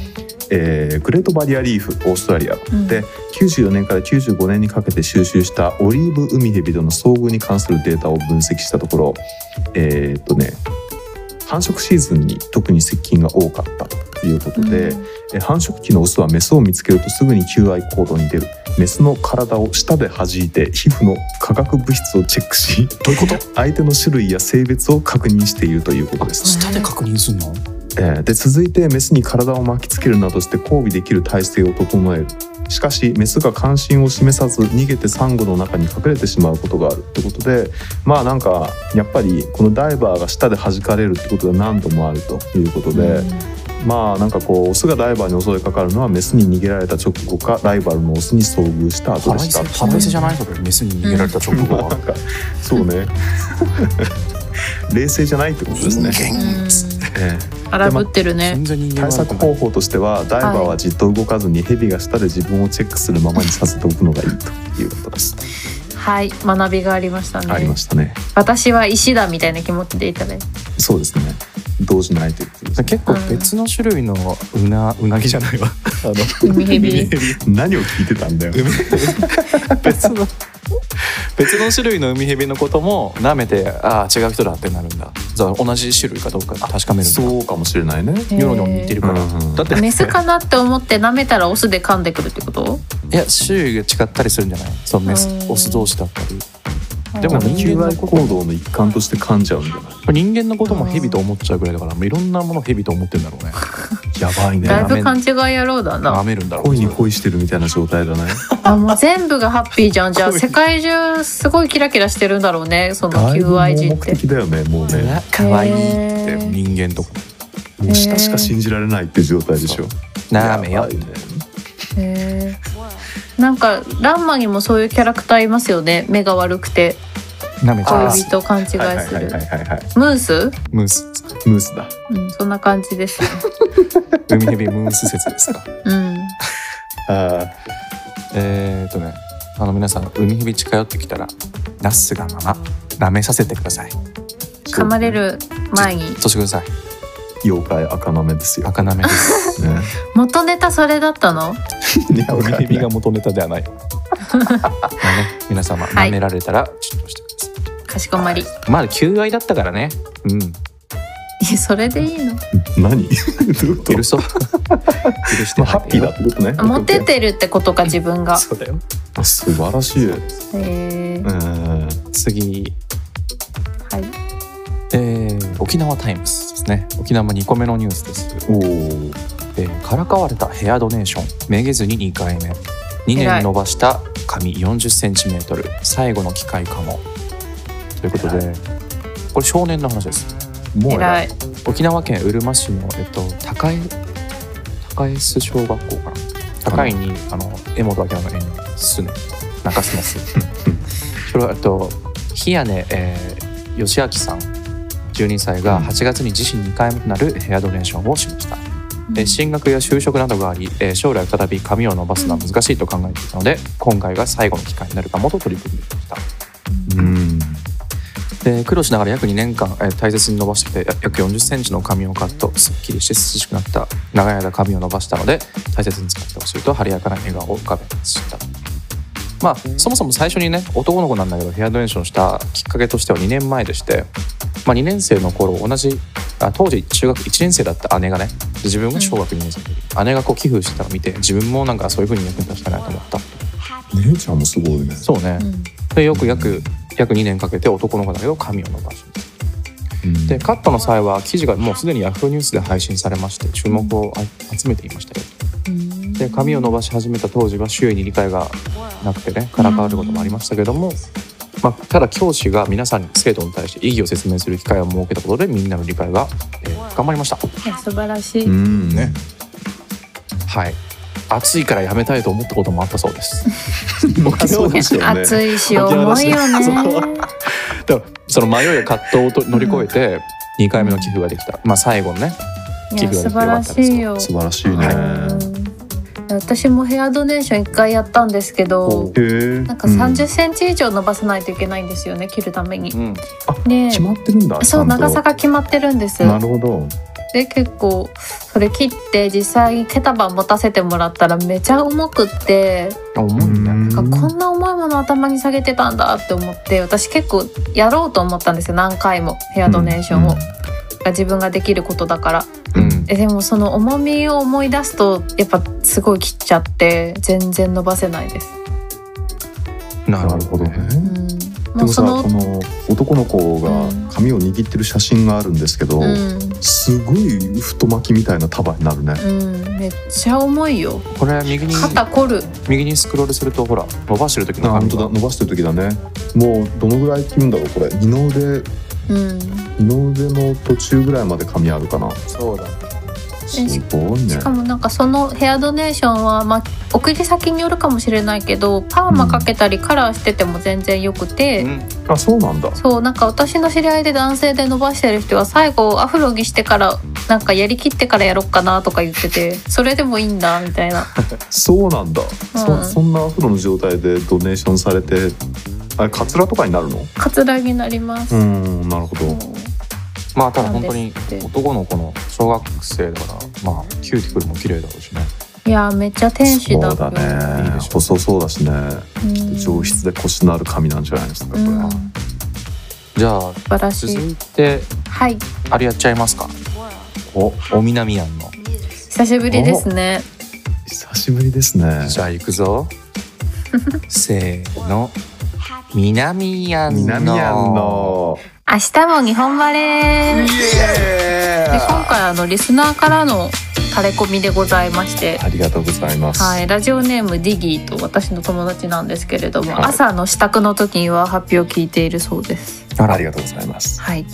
えー、グレートバリアリーフオーストラリアで、うん、きゅうじゅうよねんからきゅうじゅうごねんにかけて収集したオリーブウミヘビとの遭遇に関するデータを分析したところ、えーっとね、繁殖シーズンに特に接近が多かったということで、うん、繁殖期のオスはメスを見つけるとすぐに求愛行動に出る。メスの体を舌で弾いて皮膚の化学物質をチェックし、 どういうこと？ 相手の種類や性別を確認しているということです。 舌で確認するの？ えー、で続いてメスに体を巻きつけるなどして交尾できる体勢を整える。しかしメスが関心を示さず逃げてサンゴの中に隠れてしまうことがあるってことで、まあなんかやっぱりこのダイバーが舌で弾かれるってことが何度もあるということで、うん、まあなんかこうオスがダイバーに襲いかかるのはメスに逃げられた直後かライバルのオスに遭遇した後でした。 腹いせじゃないのかメスに逃げられた直後は、うん、なんかそうね冷静じゃないってことですね。 ええ、荒ぶってるね。 対策方法としてはダイバーはじっと動かずにヘビが舌で自分をチェックするままにさせておくのがいいということです。 はい、学びがありましたね。 ありましたね。 私は石だみたいな気持ちでいたね。 そうですね。動じないということです、ね、 結構別の種類のうな、うなぎじゃないわあの海ヘビ何を聞いてたんだよ別の別の種類の海ヘビのことも舐めて、ああ違う人だってなるんだ。じゃあ同じ種類かどうか確かめるんだ。 そうかもしれないね。 ニョロニョロ似てるから、うんうん、 だってメスかなって思って舐めたらオスで噛んでくるってこと？ いや種類が違ったりするんじゃない？そうメスオス同士だったり。 でも人間の行動の一環として噛んじゃうんじゃない？ 人間のこともヘビと思っちゃうぐらいだから、いろんなものヘビと思ってるんだろうね。 やばいね。 だいぶ勘違い野郎だな。 舐めるんだろう。 恋に恋してるみたいな状態だね。 あ、もう全部がハッピーじゃん。じゃあ世界中すごいキラキラしてるんだろうね。その求愛人って。 目的だよね、もうね。 可愛いって人間とか。 もう舌しか信じられないっていう状態でしょ。 なめよ。 へー。なんかランマにもそういうキャラクターいますよね。目が悪くて。 なめちゃう。 恋人勘違いする。ムース？ ムース。 ムースだ。 うん、そんな感じです。 海ヘビムース説ですか。 うん。 あえー、っとね、あの皆さん海ヘビ近寄ってきたらなすがまま舐めさせてください。 噛まれる前に。 としてください。 妖怪赤なめですよ。 赤なめです。ね、 元ネタそれだったの？ 海ヘビが元ネタではない。ね、皆様舐められたらちょっとしてください。 かしこまり。 まだ求愛だったからね。うん。 それでいいの？ 何？ 許そう。許してハッピーだってことね。 モテてるってことか自分が。 そうだよ。 素晴らしい。 へー。次。 はい。 えー、沖縄タイムズですね。沖縄にこめのニュースです。 おお。 えー、からかわれたヘアドネーション。めげずににかいめ。にねん伸ばした髪よんじゅっセンチメートル。最後の機会かも。ということで、これ少年の話です。 もう偉い。 沖縄県うるま市の、えっと、高江高江洲小学校かな。高いに、あの江本明の絵にすね中洲の巣それは、えっと、日屋根、えー、義明さんじゅうにさいがはちがつに自身にかいめとなるヘアドネーションをしました。うん、進学や就職などがあり、将来再び髪を伸ばすのは難しいと考えていたので、今回が最後の機会になるかもと取り組んでいました。 うんで苦労しながら約にねんかん、えー、大切に伸ばして約よんじゅっセンチの髪をカット。すっきりして涼しくなった長い間髪を伸ばしたので大切に使ってほしいと晴れやかな笑顔を浮かべました。まあそもそも最初にね男の子なんだけどヘアドネーションしたきっかけとしてはにねんまえでして、まあ、にねん生の頃同じあ当時中学いちねん生だった姉がね自分が小学にねん生の時、姉がこう寄付してたのを見て自分もなんかそういう風に役に立ちたいなと思った。 姉ちゃんもすごいね。 そうね、うん、でよく約約にねんかけて男の子だけど髪を伸ばす、うん、でカットの際は記事がもうすでにヤフーニュースで配信されまして注目を集めていましたよ、うん、で髪を伸ばし始めた当時は周囲に理解がなくてねからかわることもありましたけども、うんまあ、ただ教師が皆さんに生徒に対して意義を説明する機会を設けたことでみんなの理解が、えー、深まりました。 いや素晴らしい、 うんね、 はい暑いからやめたいと思ったこともあったそうです。 そうですよね。 暑いし重いよね。 でもその迷いや葛藤をと乗り越えてにかいめの寄付ができた、まあ、最後のね寄付ができてよかったです。 素晴らしいね、 はい、私もヘアドネーションいっかいやったんですけどなんかさんじゅっセンチ以上伸ばさないといけないんですよね切るために、 うん、あ、決まってるんだ。 そう長さが決まってるんです。 なるほど。 で結構それ切って実際ケタバン持たせてもらったらめちゃ重くって、 重いんだ。 なんかこんな重いもの頭に下げてたんだって思って、私結構やろうと思ったんですよ、何回もヘアドネーションを、うん、自分ができることだから、うん、でもその重みを思い出すとやっぱすごい切っちゃって全然伸ばせないです。 なるほどね、うん、でもさ、 そのこの男の子が髪を握ってる写真があるんですけど、うん、すごい太巻きみたいな束になるね、 うん、めっちゃ重いよ。 これ右に肩凝る。 右にスクロールするとほら伸ばしてる時の髪が、本当だ、伸ばしてる時だね。もうどのぐらい切るんだろうこれ。二の腕、うん、二の腕の途中ぐらいまで髪あるかな。 そうだ、 すごいね。 しかもなんかそのヘアドネーションは、まあ、送り先によるかもしれないけどパーマかけたりカラーしてても全然よくて、うん、 あ、そうなんだ。 そう、なんか私の知り合いで男性で伸ばしてる人は最後アフロにしてからなんかやりきってからやろっかなとか言ってて、それでもいいんだみたいなそうなんだ、うん、そ, そんなアフロの状態でドネーションされて、あれカツラとかになるの？ カツラになります。 うん、なるほど、うん、 まあただ本当に男の子の小学生だから、まあキューティクルも綺麗だろうしね。 いやめっちゃ天使だ。 そうだね、いい細そうだしね、うん、上質でコシのある髪なんじゃないですかこれ、うん、 じゃあ続いて、はい、あれやっちゃいますか。お、お南やんの久しぶりですね。 久しぶりですね。 じゃあ行くぞせーの、南やんの南やんの明日も日本バレー。で今回あのリスナーからのタレコミでございまして、 ありがとうございます、 はい、ラジオネームディギーと私の友達なんですけれども、はい、朝の支度の時には発表を聞いているそうです。 あ, ありがとうございます、 はい、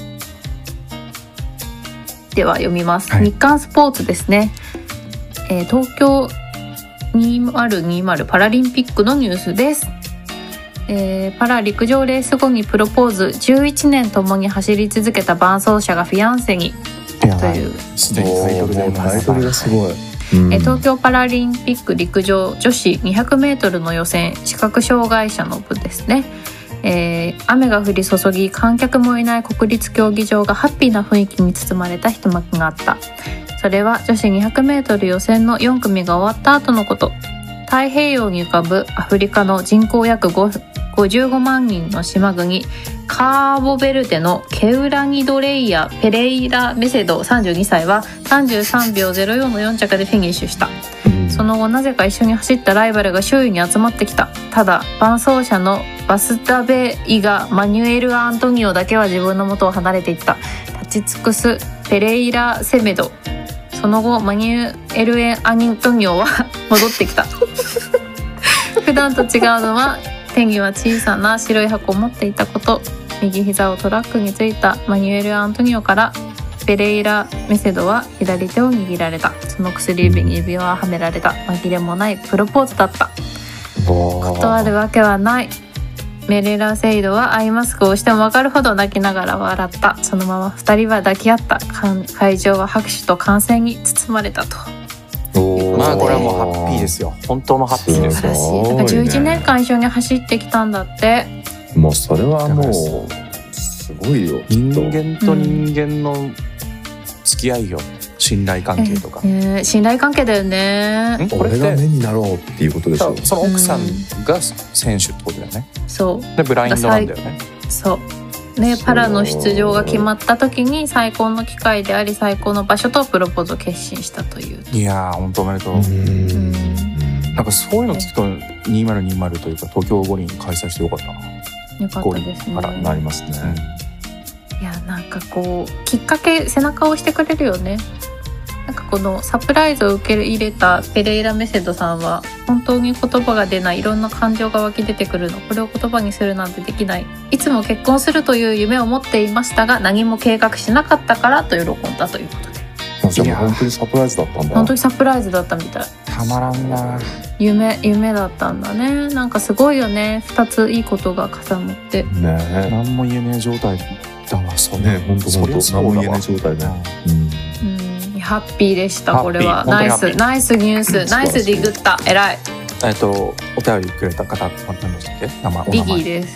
では読みます、はい、日刊スポーツですね、えー、東京にせんにじゅうパラリンピックのニュースです。えー、パラ陸上レース後にプロポーズ、じゅういちねん共に走り続けた伴走者がフィアンセにというすでにタイトルでタイトルがすごい、 うん、え東京パラリンピック陸上女子にひゃくメートルの予選、視覚障害者の部ですね、えー、雨が降り注ぎ観客もいない国立競技場がハッピーな雰囲気に包まれた一幕があった。それは女子にひゃくメートル予選のよん組が終わった後のこと。太平洋に浮かぶアフリカの人口約ごじゅうごまんにんの島国カーボベルデのケウラニドレイヤ・ペレイラ・メセドさんじゅうにさいはさんじゅうさんびょうゼロよんのよん着でフィニッシュした。その後なぜか一緒に走ったライバルが周囲に集まってきた。ただ伴走者のバスタベイガ・マニュエル・アントニオだけは自分の元を離れていった。立ち尽くすペレイラ・セメド。その後マニュエル・アントニオは戻ってきた普段と違うのは手には小さな白い箱を持っていたこと。右膝をトラックについたマニュエル・アントニオからペレイラ・メセドは左手を握られた。その薬指に指輪ははめられた。紛れもないプロポーズだった。断るわけはない。メレラ・セイドはアイマスクをしても分かるほど泣きながら笑った。そのままふたりは抱き合った。会場は拍手と歓声に包まれたと。 まあこれはもうハッピーですよ。本当のハッピーですよ。 素晴らしい。だからじゅういちねんかん一緒に走ってきたんだって。 もうそれはもうすごいよ。 人間と人間の付き合いよ、信頼関係とか、 えー、信頼関係だよね。 俺が目になろうっていうことでしょ。 その奥さんが選手ってことだよね、うん、そうでブラインドなんだよね。 そうね、パラの出場が決まった時に最高の機会であり最高の場所とプロポーズを決心したという。 いやー本当おめでとう。うんなんかそういうの聞くとにせんにじゅうというか東京五輪開催してよかったな。 よかったですね。 からなりますね、 うん、いやなんかこうきっかけ背中を押してくれるよね。なんかこのサプライズを受け入れたペレイラ・メセドさんは本当に言葉が出ないいろんな感情が湧き出てくるの。これを言葉にするなんてできない。いつも結婚するという夢を持っていましたが何も計画しなかったからと喜んだということで。 じゃあ本当にサプライズだったんだ。 本当にサプライズだったみたい。 たまらんな。 夢夢だったんだね。なんかすごいよね。ふたついいことが重なってねえ。 何も言えねえ状態だわ。そうね本当本当何も言えない状態ね。 うん、うん、ハッピーでした。これはナイスナイスニュースナイスディグった偉い。 えっとお便りくれた方何でしたっけ？名前リギーです。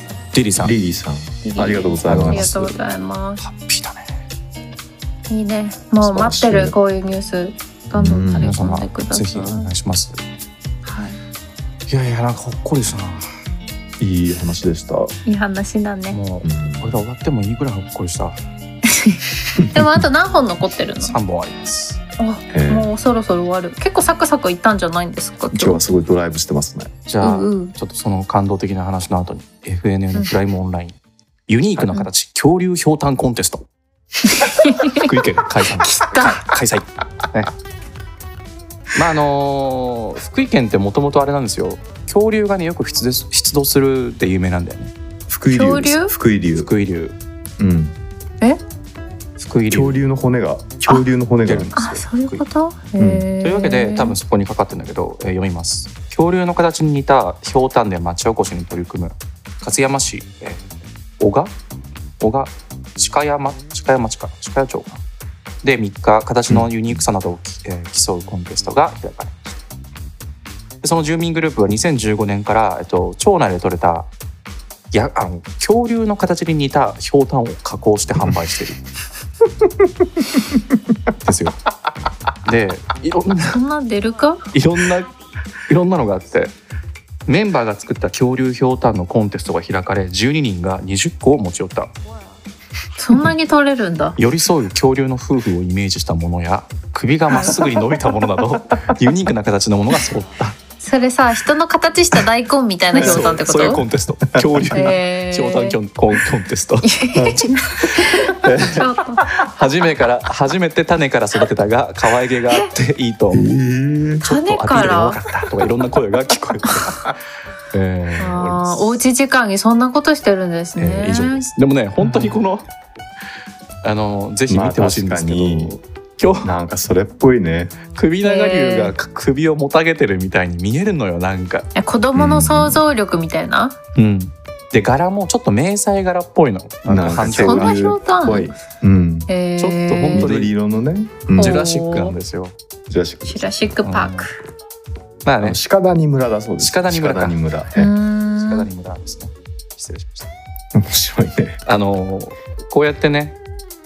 リリーさん。 リリーさんありがとうございます。 ありがとうございます。 ハッピーだね。 いいね。もう待ってる、こういうニュースどんどん垂れ込んでください。 ぜひお願いします。 はい。 いやいや、なんかほっこりしたな。 いい話でした。 いい話だね。 もう、うん、これが終わってもいいぐらいほっこりした。 でもあと何本残ってるの？ さんぼんあります。 もうそろそろ終わる。結構サクサクいったんじゃないんですか？ 今日はすごいドライブしてますね。 じゃあ、うんうん、ちょっとその感動的な話の後に エフエヌエヌ プライムオンライン、うん、ユニークな形、うん、恐竜ひょうたんコンテスト福井県開催開催、ね、まああのー、福井県ってもともとあれなんですよ、恐竜がねよく出土するって有名なんだよね。 福井竜です。福井竜。 福井竜。 うん。 え？ 福井竜。恐竜の骨が恐竜の骨があるんですよ。 あ、そういうこと？ うん、というわけで多分そこにかかってるんだけど、えー、読みます。恐竜の形に似たひょうたんで町おこしに取り組む勝山市、えー、小賀小賀鹿山鹿山町か鹿谷町かでみっか、形のユニークさなどを、えー、競うコンテストが開かれました。でその住民グループはにせんじゅうごねんから、えっと、町内で採れたやあの恐竜の形に似たひょうたんを加工して販売しているですよ。でいろんなそんな出るかいろんないろんなのがあって、メンバーが作った恐竜ひょうたんのコンテストが開かれ、じゅうににんがにじゅっこを持ち寄った。 そんなに取れるんだ。 寄り添う恐竜の夫婦をイメージしたものや、首がまっすぐに伸びたものなどユニークな形のものが揃った。 それさ、人の形した大根みたいなひょうたんってこと？ そう、そういうコンテスト、恐竜ひょうたんコンコンテスト初めから初めて種から育てたが可愛げがあっていいと思う、えー、ちょっとアピールが多かったとかいろんな声が聞こえてえー、 あおうち時間にそんなことしてるんですね、 えー、以上です。でもね、本当にこの、うん、あのぜひ見てほしいんですけど、まあ今日なんかそれっぽいね。 首長竜が首をもたげてるみたいに見えるのよ、なんか子供の想像力みたいな、 うん、で柄もちょっと迷彩柄っぽいの、 なんか恐竜っぽい、うん、 えー、ちょっと本当に緑色のね、 うん、ジュラシックなんですよ。 ジュラシック、 ジュラシックパーク、 うん、まあね、 鹿谷村だそうです。 鹿谷村か、鹿谷村、 鹿谷村ですね。失礼しました。 面白いね。 あのこうやってね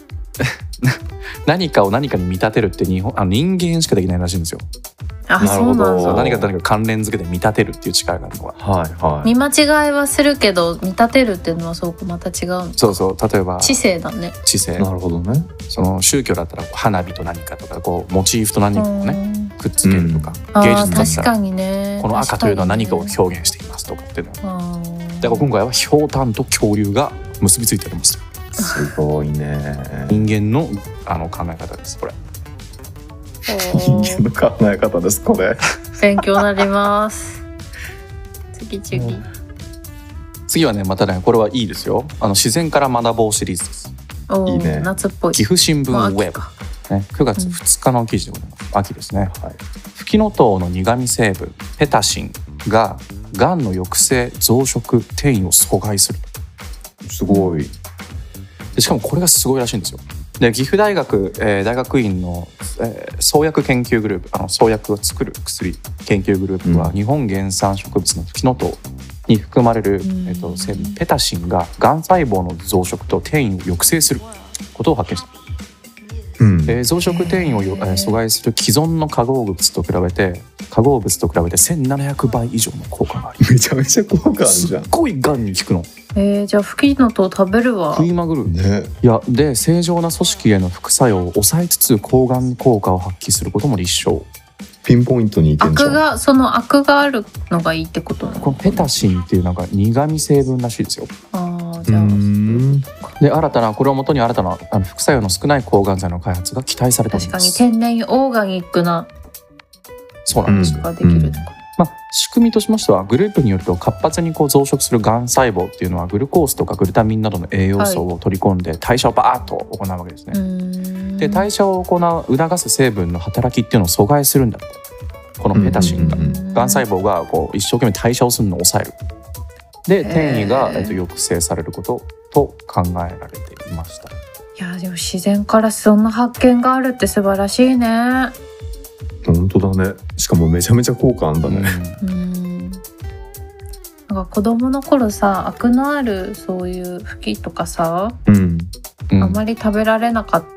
何かを何かに見立てるって日本あの人間しかできないらしいんですよ。 あ、なるほど。 そう、何かと何か関連付けて見立てるっていう力があるのは、 はいはい、 見間違いはするけど見立てるっていうのはそうか、また違う。 そうそう、例えば知性だね。 知性。 なるほどね。 その宗教だったら花火と何かとか、こうモチーフと何かをねくっつけるとか、うん、芸術だったら確かにね、 この赤というのは何かを表現していますとかっていうの、ね、だから今回はひょうたんと恐竜が結びついております。 すごいね。 人間のあの考え方です、これ。 人間の考え方です、これ。 勉強になります。次次、うん、 次はね、またね、これはいいですよ。あの自然から学ぼうシリーズです。 いいね。夏っぽい。 岐阜新聞ウェブ、ね、くがつふつかの記事でございます。うん、秋ですね。はい、フキノトウの苦味成分ペタシンががんの抑制、増殖、転移を阻害する。 すごい。 でしかもこれがすごいらしいんですよ。で岐阜大学、えー、大学院の、えー、創薬研究グループ、あの創薬を作る薬研究グループは、うん、日本原産植物のフキノトウに含まれる、えー、と成分ペタシンががん細胞の増殖と転移を抑制することを発見した。うん、えー、増殖転移を、えー、阻害する既存の化合物と比べて化合物と比べてせんななひゃくばい以上の効果があり、 めちゃめちゃ効果あるじゃん。 すっごいがんに効くの。 えー、じゃあフキノトウ食べるわ。 食いまぐる、 ね、 いやで正常な組織への副作用を抑えつつ抗がん効果を発揮することも立証。 ピンポイントにいけんじゃん。 アクがそのアクがあるのがいいってことなの？ このペタシンっていうなんか苦味成分らしいですよ。 ああ、じゃあで新たなこれをもとに新たなあの副作用の少ない抗がん剤の開発が期待されております。 確かに天然オーガニックなそうなんですよ、 ができるとか、 まあ、仕組みとしましてはグループによると活発にこう増殖するがん細胞っていうのはグルコースとかグルタミンなどの栄養素を取り込んで代謝をバーッと行うわけですね、はい、で代謝を行う促す成分の働きっていうのを阻害するんだってこのペタシンががん細胞がこう一生懸命代謝をするのを抑えるで転移が、えっと、抑制されることと考えられていました。 いやでも自然からそんな発見があるって素晴らしいね。 本当だね。しかもめちゃめちゃ効果あんだね、 うん、うんなんか子供の頃さアクのあるそういうフキとかさ、 うん、 あまり食べられなかった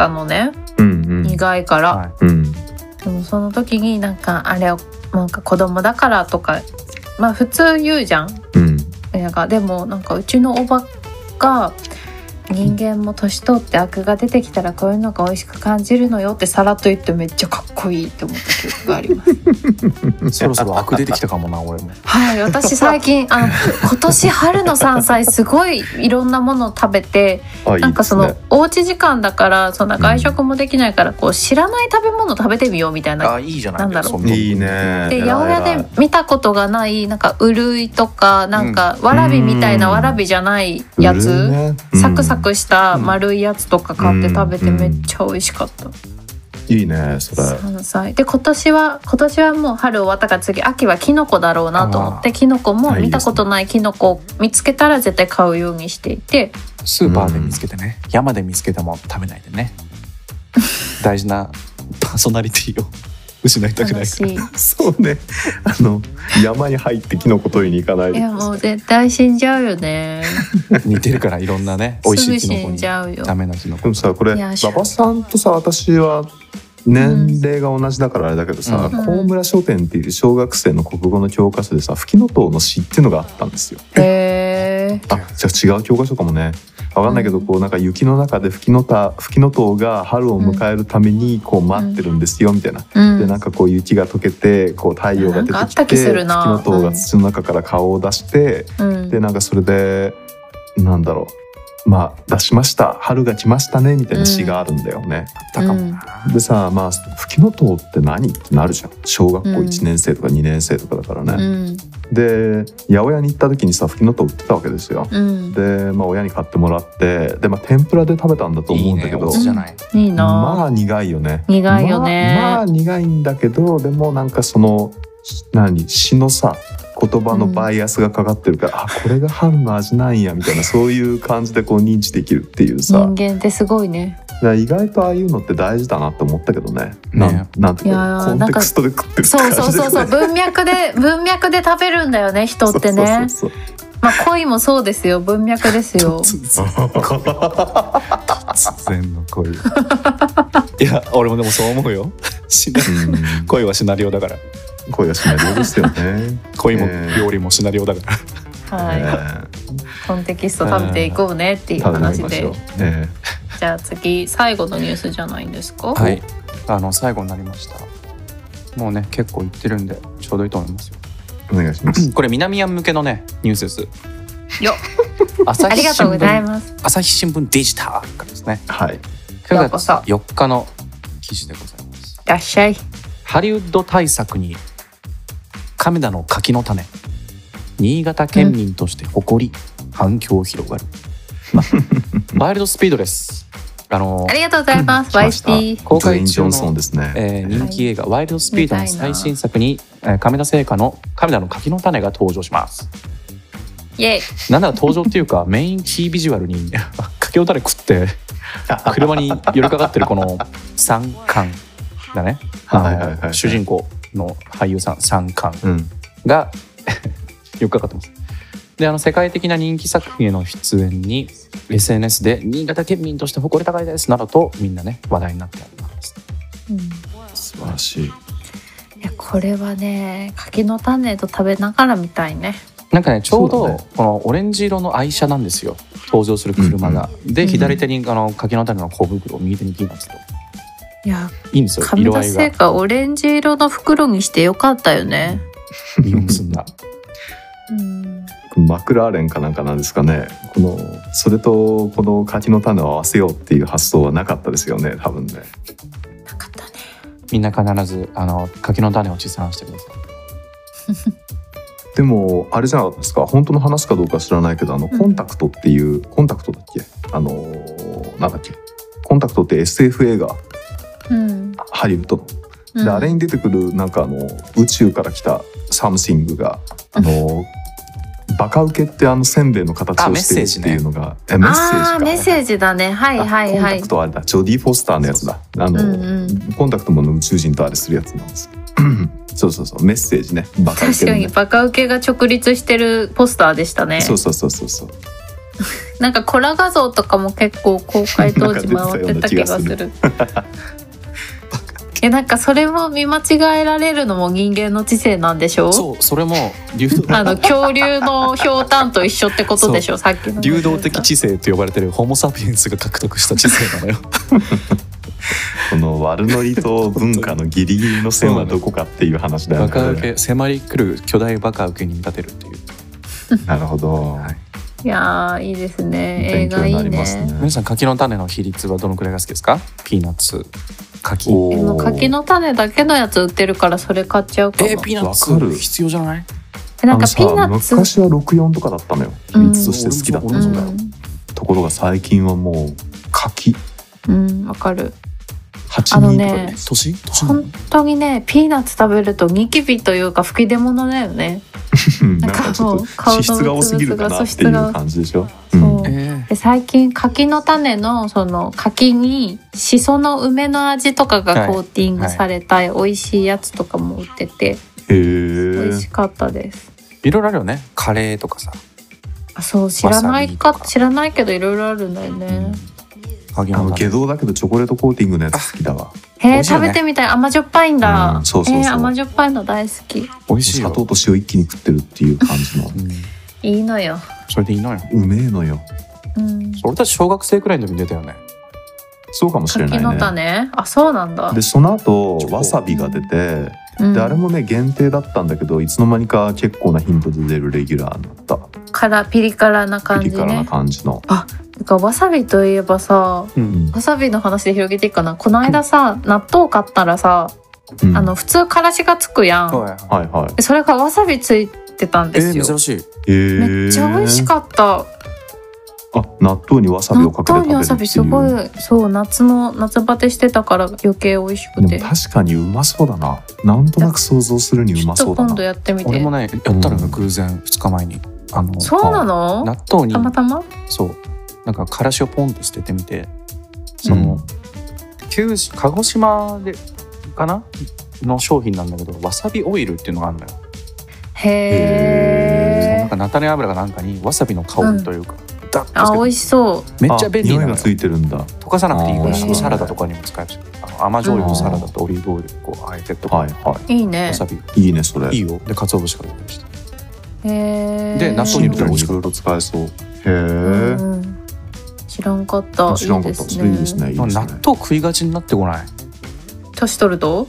たのね、 うんうん、 苦いから、 はい、 うん、 でもその時になんかあれをなんか子供だからとかまあ普通言うじゃん、 うん、 親が。でもなんかうちのおばが人間も年取ってアクが出てきたらこういうのが美味しく感じるのよってさらっと言ってめっちゃかっこいいって思った記憶がありますそろそろアク出てきたかもな俺も。 はい、私最近あの今年春の山菜すごいいろんなものを食べて、なんかそのおうち時間だからそんな外食もできないから、こう知らない食べ物食べてみようみたいな、 あいいじゃないなんだろう、 いいね。 で八百屋で見たことがないなんかうるいとかなんかわらびみたいなわらびじゃないやつ、 ね、 サクサクした丸いやつとか買って食べてめっちゃ美味しかった、うんうん、 いいねそれ。 山菜で今年は今年はもう春終わったから次秋はキノコだろうなと思って、キノコも見たことないキノコを見つけたら絶対買うようにしていて、 スーパーで見つけてね、うん、山で見つけても食べないでね大事なパーソナリティを失いたくないからそうね、あの山に入ってキノコ取りに行かないで。 いやもう絶対死んじゃうよね似てるからいろんなね美味しいキノコにダメなキノコ。 でもさこれ馬場さんとさ私は年齢が同じだからあれだけどさ、うん、高村書店っていう小学生の国語の教科書でさ、フキノトウの詩っていうのがあったんですよ。 へー。 あ、じゃあ違う教科書かもね。わかんないけど、こうなんか雪の中でフキノタフキノトウが春を迎えるためにこう待ってるんですよみたいな、うん、でなんかこう雪が溶けてこう太陽が出てきてフキノトウが土の中から顔を出して、うん、でなんかそれでなんだろう、まあ出しました春が来ましたねみたいな詩があるんだよね、 うん、だかもな。 でさ、まあフキノトウって何ってなるじゃん、小学校いちねん生とかにねん生とかだからね、うん、で八百屋に行った時にさフキノトウ売ってたわけですよ、うん、で、まあ、親に買ってもらってで、まあ、天ぷらで食べたんだと思うんだけど、 いいね、じゃない、 いいな。 まあ苦いよね。 苦いよね、 まあ、まあ苦いんだけどでもなんかその何詩のさ言葉のバイアスがかかってるから、うん、あこれが春の味なんやみたいなそういう感じでこう認知できるっていうさ、 人間ってすごいね。 意外とああいうのって大事だなって思ったけどね。なんなんていうかコンテクストで食ってるって感じで、ね、 そうそうそうそう文脈で文脈で食べるんだよね人ってね。そうそうそうそう、まあ恋もそうですよ、文脈ですよ。 突然の恋いや俺もでもそう思うよ恋はシナリオだから。 恋はシナリオですよね恋も料理もシナリオだから、 はい、えー、コンテキスト食べていこうねっていう話で、えー、じゃあ次最後のニュースじゃないんですか。 はい、あの最後になりました。もうね結構言ってるんでちょうどいいと思いますよ。 お願いします。 これ南アン向けのねニュースですよ朝日新聞、 ありがとうございます。 朝日新聞デジタルからですね。 はい、 くがつよっかの記事でございます。 いらっしゃい。 ハリウッド大作に亀田の柿の種、新潟県民として誇り、うん、反響広がる、ま、ワイルドスピードです。あのありがとうございます。ワイシティ公開中のですね、 えー、人気映画、はい、ワイルドスピードの最新作に、えー、亀田製菓の亀田の柿の種が登場します。 イエイ。 なんなら登場っていうかメインキービジュアルに柿の種食って車に寄りかかってるこの三冠だね、はいはいはいはい、主人公の俳優さん三冠が、うん、よくかかってます。であの世界的な人気作品への出演に エスエヌエス で新潟県民として誇り高いですなどとみんなね話題になっております、 うん、素晴らしい。いやこれはね柿の種と食べながらみたいね。 なんかねちょうどこのオレンジ色の愛車なんですよ登場する車が、うんうん、で左手にあの柿の種の小袋を右手にピーナッツと、 いやいいんですよ亀田製菓オレンジ色の袋にしてよかったよね。 いいすんだうんマクラーレンかなんかなんですかね。このそれとこの柿の種を合わせようっていう発想はなかったですよね多分ね。 なかったね。 みんな必ずあの柿の種を持参してくださいでもあれじゃないですか、本当の話かどうか知らないけどあの、うん、コンタクトっていうコンタクトだっけあのなんだっけコンタクトって エスエフ 映画、うん、ハリウッドので、うん、あれに出てくるなんかあの宇宙から来たサムシングがあのバカウケってあのせんべいの形をしてるっていうのがメッセージ、ね、メッセージか。あメッセージだね。はいはいはい。 コンタクトはあれだジョディ・フォスターのやつだ。あの、うんうん、コンタクトもの宇宙人とあれするやつなんですそうそうそうメッセージね。バカウケ、ね、 確かにバカウケが直立してるポスターでしたね。 そうそうそうそうそうなんかコラ画像とかも結構公開当時回ってた気がする。え、なんかそれも見間違えられるのも人間の知性なんでしょ。 そう、それも流動あの恐竜のひょうたんと一緒ってことでしょ。さっきの流動的知性と呼ばれてるホモ・サピエンスが獲得した知性なのよ。 この悪ノリと文化のギリギリの線はどこかっていう話だよね。 バカウケ、迫り来る巨大バカウケに見立てるっていう。 なるほど。 はい、 いやーいいですね。映勉強画いいね。 になりますね。 皆さん柿の種の比率はどのくらいが好きですか？ピーナッツ、柿。 おーでも柿の種だけのやつ売ってるからそれ買っちゃうかも。 えー、ピーナッわかるツ必要じゃない？ えなんかあのさピーナッツ昔はろくじゅうよんとかだったのよ。比率として好きだったうんのが、ところが最近はもう柿うんわかる。 はちあのにとかねです。 年年本当にねピーナッツ食べるとニキビというか吹き出物だよね。 うんななんんかちょっとかもう顔の脂質が多すぎるかなっていう感じでしょ。 そううんえで最近柿の種のその柿にシソの梅の味とかがコーティングされた美味しいやつとかも売っててへ美え味しかったです。 ー、いろいろあるよね。カレーとかさ。 あそう知らないかわさびとか知らないけどいろいろあるんだよね。 柿の種。 あの下道だけどチョコレートコーティングのやつ好きだわ。 へえ、 美味しいよね食べてみたい。甘じょっぱいんだ。 うんそうそうそうえー甘じょっぱいの大好き。 美味しいよ。 砂糖と塩一気に食ってるっていう感じのうん、 いいのよ。 それでいいのよ。 うめえのよ。 うん。 俺たち小学生くらいの時に出たよね。 そうかもしれな柿のいね。 種？あ、そうなんだ。 でその後チョコわさびが出て、 うんであれもね限定だったんだけどいつの間にか結構な頻度で出るレギュラーになった辛ピリ辛な感じピリ辛なね。 感じの、 てかわさびといえばさ、 うんわさびの話で広げていいかな。この間さ、納豆買ったらさ、 うんあの普通からしがつくやん。 はいはいはいはい。 でそれがわさびついてたんえですよ。 ー、珍しい。 えー、 めっちゃ美味しかった。 あ納豆にわさび納をかけて食べるっていう。 豆にわさびすごい、そう夏の夏バテしてたから余計美味しくて。 でも確かにうまそうだな。なんとなく想像するにうまちょっと今度そうだな。 やってみて。 俺もねやったのよ、 うん偶然ふつかまえに。あのそうなの？ 納豆にたまたま？ そうなんかからしをポンと捨ててみて、その、九州鹿児島でかなの商品なんだけどわさびオイルっていうのがあるのよ。 へー。 そうなんか菜種油がなんかにわさびの香りというか、ダッとつけてあ美味しそう。 めっちゃ便利なのよ。 あ匂いがついてるんだ。 溶かさなくていいかあらーサラダとかにも使えるし、あの甘醤油とサラダとオリーブオイルこうあえてとか、 はいはいいねわ。さびい。いいねそれ。 いいよ。で鰹節から出てきて、 へー。 で納豆に入れたら美味しかったいろいろ使えそう。へえ。 うん知らんかった。 知らんかった。 いいですそれいいですね。いいです納ね。 豆食いがちになってこない？ 年取ると？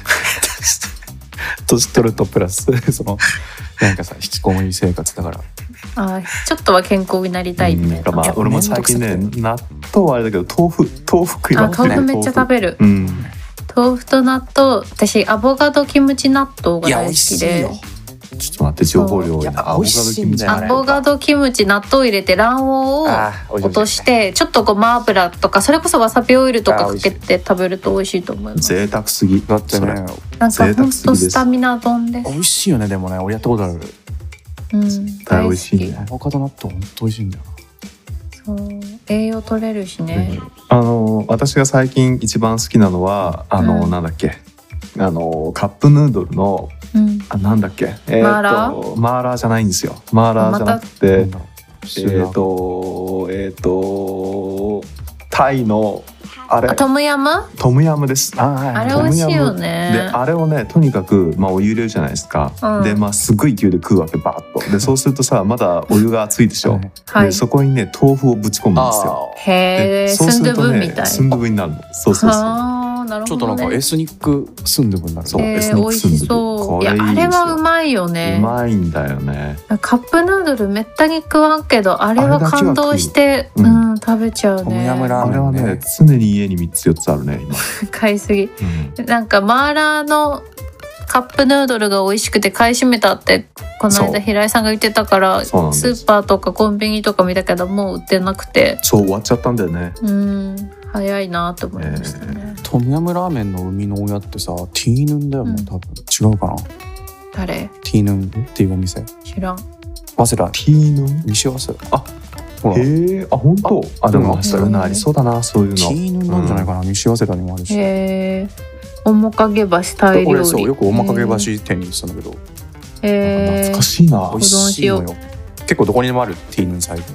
年取るとプラスそのなんかさ引きこもり生活だから。 あちょっとは健康になりたいみたいなんかまな。 あ俺も最近ね納豆はあれだけど豆腐豆腐食いあますね。 豆腐めっちゃ食べる。 うん。 豆腐と納豆、私アボカドキムチ納豆が大好きで。 ちょっと待って情報量多いいやな。アボカドキムチ。 美味しいんだよアボカドキムチ納豆入れて卵黄をあー美味しい落としてちょっとごま油とかそれこそわさびオイルとかかけて食べると美味しいと思います。 贅沢すぎ。 だってねそれなんかほんと贅沢すぎですスタミナ丼です。 美味しいよね。でもね俺やったことある。 うん、 絶対美味しいねアボカド納豆ほんと美味しいんだよそう栄養取れるしね。 あの私が最近一番好きなのはあの、 うんなんだっけあのカップヌードルのうん、 あなんだっけえー、 マーラとマーラーじゃないんですよ。マーラーじゃなくな。 てなんだろうえー、とえっ、とタイのあれあトムヤム？ トムヤムです。 あーあれトムヤム美味しいよでね。 あれをねとにかく、まあ、お湯入れるじゃないですか、 うんでまあすごい勢いで食うわけバーッとでそうするとさまだお湯が熱いでしょ、 はいでそこにね豆腐をぶち込むんですよ。 あへえ、 でそうスンドゥするとねブみたい。 スンドゥブになるの。そうそうそう。 ああ、なるーちょっとほどね。 なんかエスニックスンドゥブになる。 そうえーエスニックスンドゥブ美味しそう。いや、 これいいですよあれはうまいようね。 まいんだよね。 カップヌードルめったに食わんけど、あれは感動して、 あれだけは食ううん、食べちゃうね。 トムヤムラーメンあれはね常に家にみっつよっつあるね今。 買いすぎ。 うんなんかマーラーのカップヌードルが美味しくて買い占めたってこのそう間平井さんが言ってたからスそうなんですーパーとかコンビニとか見たけどもう売ってなくて、 そう終わっちゃったんだよね。 うん早いなと思いましたね。 トムヤムラーメンの生みの親ってさティーヌンだよね、 うん多分違うかな。 誰？ ティーヌンっていうお店知らん。 早稲田ティーヌン。 西早稲田。 あほらへえあ本当。あでもうんそういうのありそうだなそういうの。 ティーヌンなんじゃないかな、西早稲田にもあるし。 へえ。面影橋タイ料理。 俺そうよく面影橋店に行ってたんだけどへえ。 懐かしいな美。味しいのよ。結構どこにでもあるティーヌンサイズ。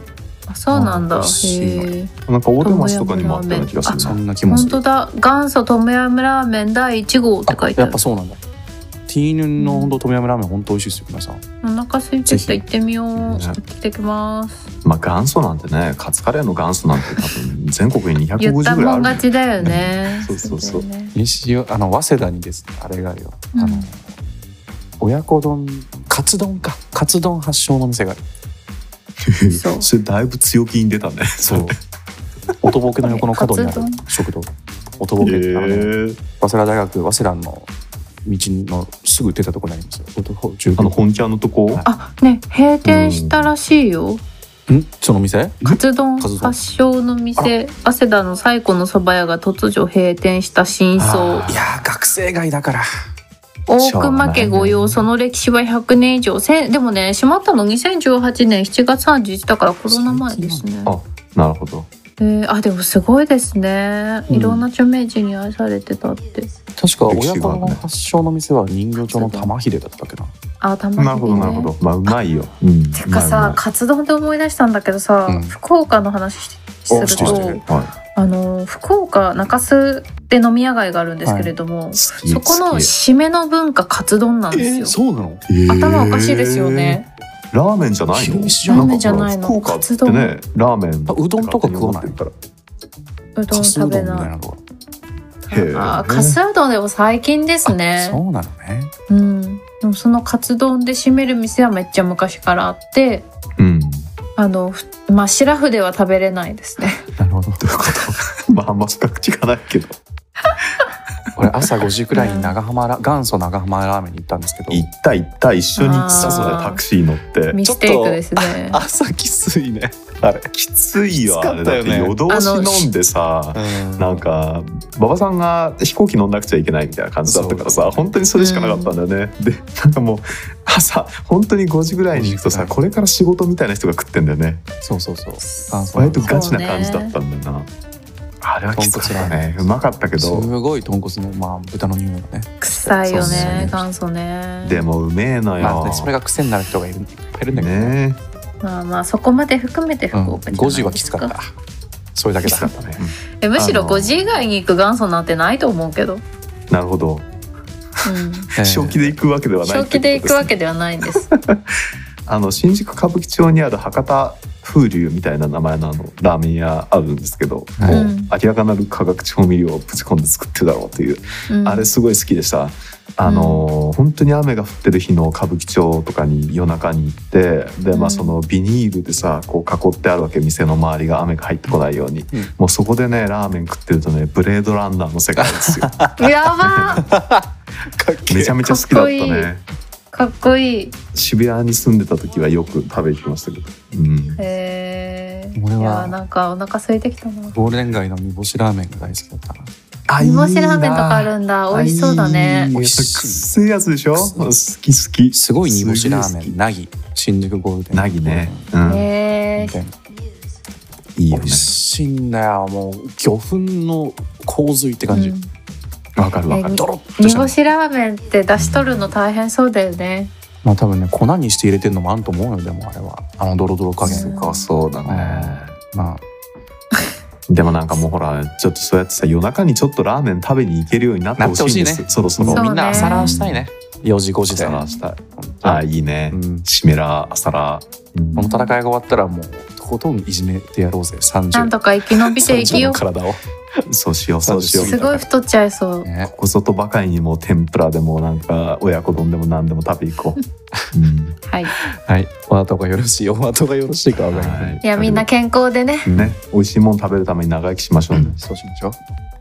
あ、そうなんだ。 あ美味しいのへえ。 なんか大手町とかにもあったような気がするそな。 んな気もする。 本当だ。元祖トムヤムラーメンだいいち号って書いてあるやっぱ。そうなんだ。ティーヌンの本当トムヤムラーメン本当美味しいですよ皆さん。 お腹空いてきた、行ってみよう。 ね行ってきます。 まあ元祖なんてね、カツカレーの元祖なんて多分全国ににひゃく言ったごじゅうぐらいあるもん勝ちだよね。 そうそうそうだよね西よあの早稲田にですねあれがあるよ。 うんあの親子丼カツ丼かカツ丼発祥の店がある。 そうそれだいぶ強気に出たね。 そう。音ボケの横の角にあるカツ食堂。音ボケってあの、 へー早稲田大学早稲田の道のすぐ出たところにありますよ。音十分あの本ちゃんのとこ、 はいあ、ね、閉店したらしいよ。 んその店？ カツ丼カツ丼発祥の店、早稲田の最古の蕎麦屋が突如閉店した真相。 いやー学生街だから。 大熊家御用、その歴史はひゃくねん以上。せんでもね、閉まったのにせんじゅうはちねんしちがつさんじゅういちだからコロナ前ですね。 あ、なるほど。 えー、あ、でもすごいですね。いろんな著名人に愛されてたって。 確か親子歴史があるねの発祥の店は人形町の玉秀だったっけな。 あ、たまにね。 なるほどなるほど。まあうまいよ。うん。 てかさ、 うまいうまいカツ丼で思い出したんだけどさ、 うん福岡の話しするとしてしてはあの福岡中洲で飲み屋街があるんですけれども、 い。 そこの締めの文化カツ丼なんですよ。 そうなの？ 頭おかしいですよね。 ラーメンじゃないの？ 昼飯じゃんラーメンじゃないのんかほら福岡ってね、ラーメン。 あうどんとか食わないってからうどんカスうどんみたい食べない。 なのが。 へーあー、カスうどんでも最近ですね。 そうなのね。 うん。でもそのカツ丼で締める店はめっちゃ昔からあって、 うん。 あのふまあシラフでは食べれないですね。 なるほど。 どういうことまああんま深口がないけど。 俺朝ごじくらいに長浜ラ元祖長浜ラーメンに行ったんですけど、 行った行った一緒に行ってたそれあータクシー乗って。 ミステイクですね。 朝きついねあれ。 きついよあれだってきつかったよね夜通し飲んでさ。なんか馬場さんが飛行機乗んなくちゃいけないみたいな感じだったからさ、本当にそれしかなかったんだよね、うん、でなんかもう朝本当にごじぐらいに行くとさ、これから仕事みたいな人が食ってんだよね。 そうそうそう。 割とガチな感じだったんだよな。あれはきつかったね。うまかったけすどごい豚骨のまあ豚の匂いがね。 臭いよそうね、 そう元祖ね。 でもうめえのよ、 まあねそれが癖になる人がいるいっぱいいるんだけどね。 ねまあまあそこまで含めてう福岡じゃないですか。 ん、ごじはきつかった。それだけだきつかったね。 えむしろあのごじ以外に行く元祖なんてないと思うけど。 なるほど。 うん。 えー正気で行くわけではない正気で行くわけ。 けではないんです。 あの新宿歌舞伎町にある博多風流みたいな名前のあのラーメン屋あるんですけど、 はいもううん明らかなる化学調味料をぶち込んで作ってるだろうという、 うん、 あれすごい好きでした。あの、本当に雨が降ってる日の歌舞伎町とかに夜中に行ってで、まあ、そのビニールでさこう囲ってあるわけ、店の周りが雨が入ってこないように、 うんもうそこでねラーメン食ってるとねブレードランナーの世界ですよ。 やばーかっけえめちゃめちゃ好きだったね。 かっこいい。 渋谷に住んでた時はよく食べに来ましたけど、うん、 へえ。 俺はいやなんかお腹空いてきたな。 ゴールデン街の煮干しラーメンが大好きだったな。 あ煮干しラーメンとかあるんだ。美味しそうだね。 美味しい。くっせえやつでしょ。好き好き。 すごい煮干しラーメすげえンなぎ新宿ゴールデンなぎね。うん。 へえみ。たいな。 いいよね美味。しいんだよ。もう魚粉の洪水って感じ。 うんわかるわかるえ。 ドロッとした煮干しラーメンって出し取るの大変そうだよね。 まあ多分ね粉にして入れてるのもあると思うよ。でもあれはあのドロドロ加減うんとか。 そうだね。 まあでもなんかもうほらちょっとそうやってさ夜中にちょっとラーメン食べに行けるようになってほしいんです。 なってほしいねそろそろ。 そうねみんな朝ラーしたいね。よじごじで。 朝ラーしたい。あいいねう。ん。 しめラー朝ラー。うんこの戦いが終わったらもうとことんいじめてやろうぜ。さんじゅう。 なんとか生き延びていきよさんじゅうの体を。 そうしようそうしよう。 すごい太っちゃいそう。 ね。 ここぞとばかりにもう天ぷらでもなんか親子丼でも何でも食べ行こう。うんはい。 はい。お後がよろしい。お後がよろしいかわかりません。 はいいやみんな健康でね。 ね、美味しいもの食べるために長生きしましょうね。 そうしましょう。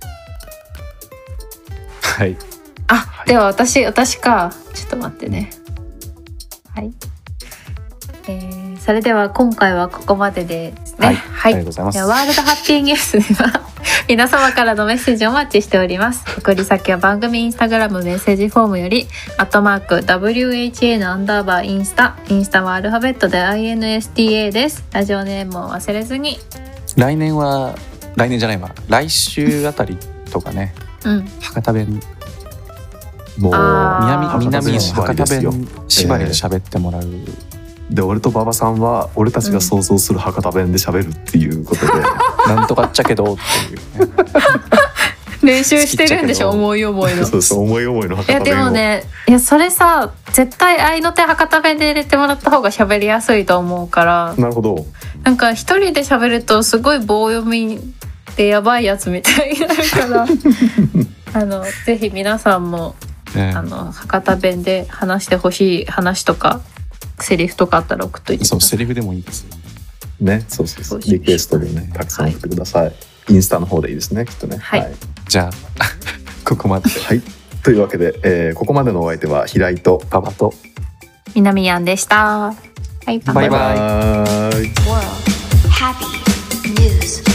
はい。 あ、 はいでは私私か。ちょっと待ってね。はい。えー、それでは今回はここまでですね。 はいはい。 ありがとうございますやワールドハッピーニュースでは皆様からのメッセージをお待ちしております。送り先は番組インスタグラムメッセージフォームよりアットマーク ダブリューエイチエー のアンダーバーインスタインスタはアルファベットで アイエヌエスティーエー です。ラジオネームを忘れずに。 来年は来年じゃないわ。来週あたりとかね。 うん。 博多弁もうあー南南博多弁縛り博多ですよ弁縛りで喋ってもらうで俺と馬場さんは俺たちが想像する博多弁で喋るっていうことで、 うん、なんとかっちゃけどっていう、ね、 練習してるんでしょ、思い思いの。 そうそう、思い思いの博多弁を。 いやでもね、いやそれさ絶対合いの手博多弁で入れてもらった方が喋りやすいと思うから。 なるほど。 なんか一人で喋るとすごい棒読みでやばいやつみたいになるからあのぜひ皆さんも、ね、あの博多弁で話してほしい話とかセリフとかあったら送っといてください。 そう、セリフでもいいですよね。そうそうそう、リクエストでねたくさん送ってください、はい、インスタの方でいいですね、きっとね。 はい、はい、 じゃあここまではい、というわけで、えー、ここまでのお相手は平井と馬場と南やんでした。バイバイ。 バイバイ。 バイバイ。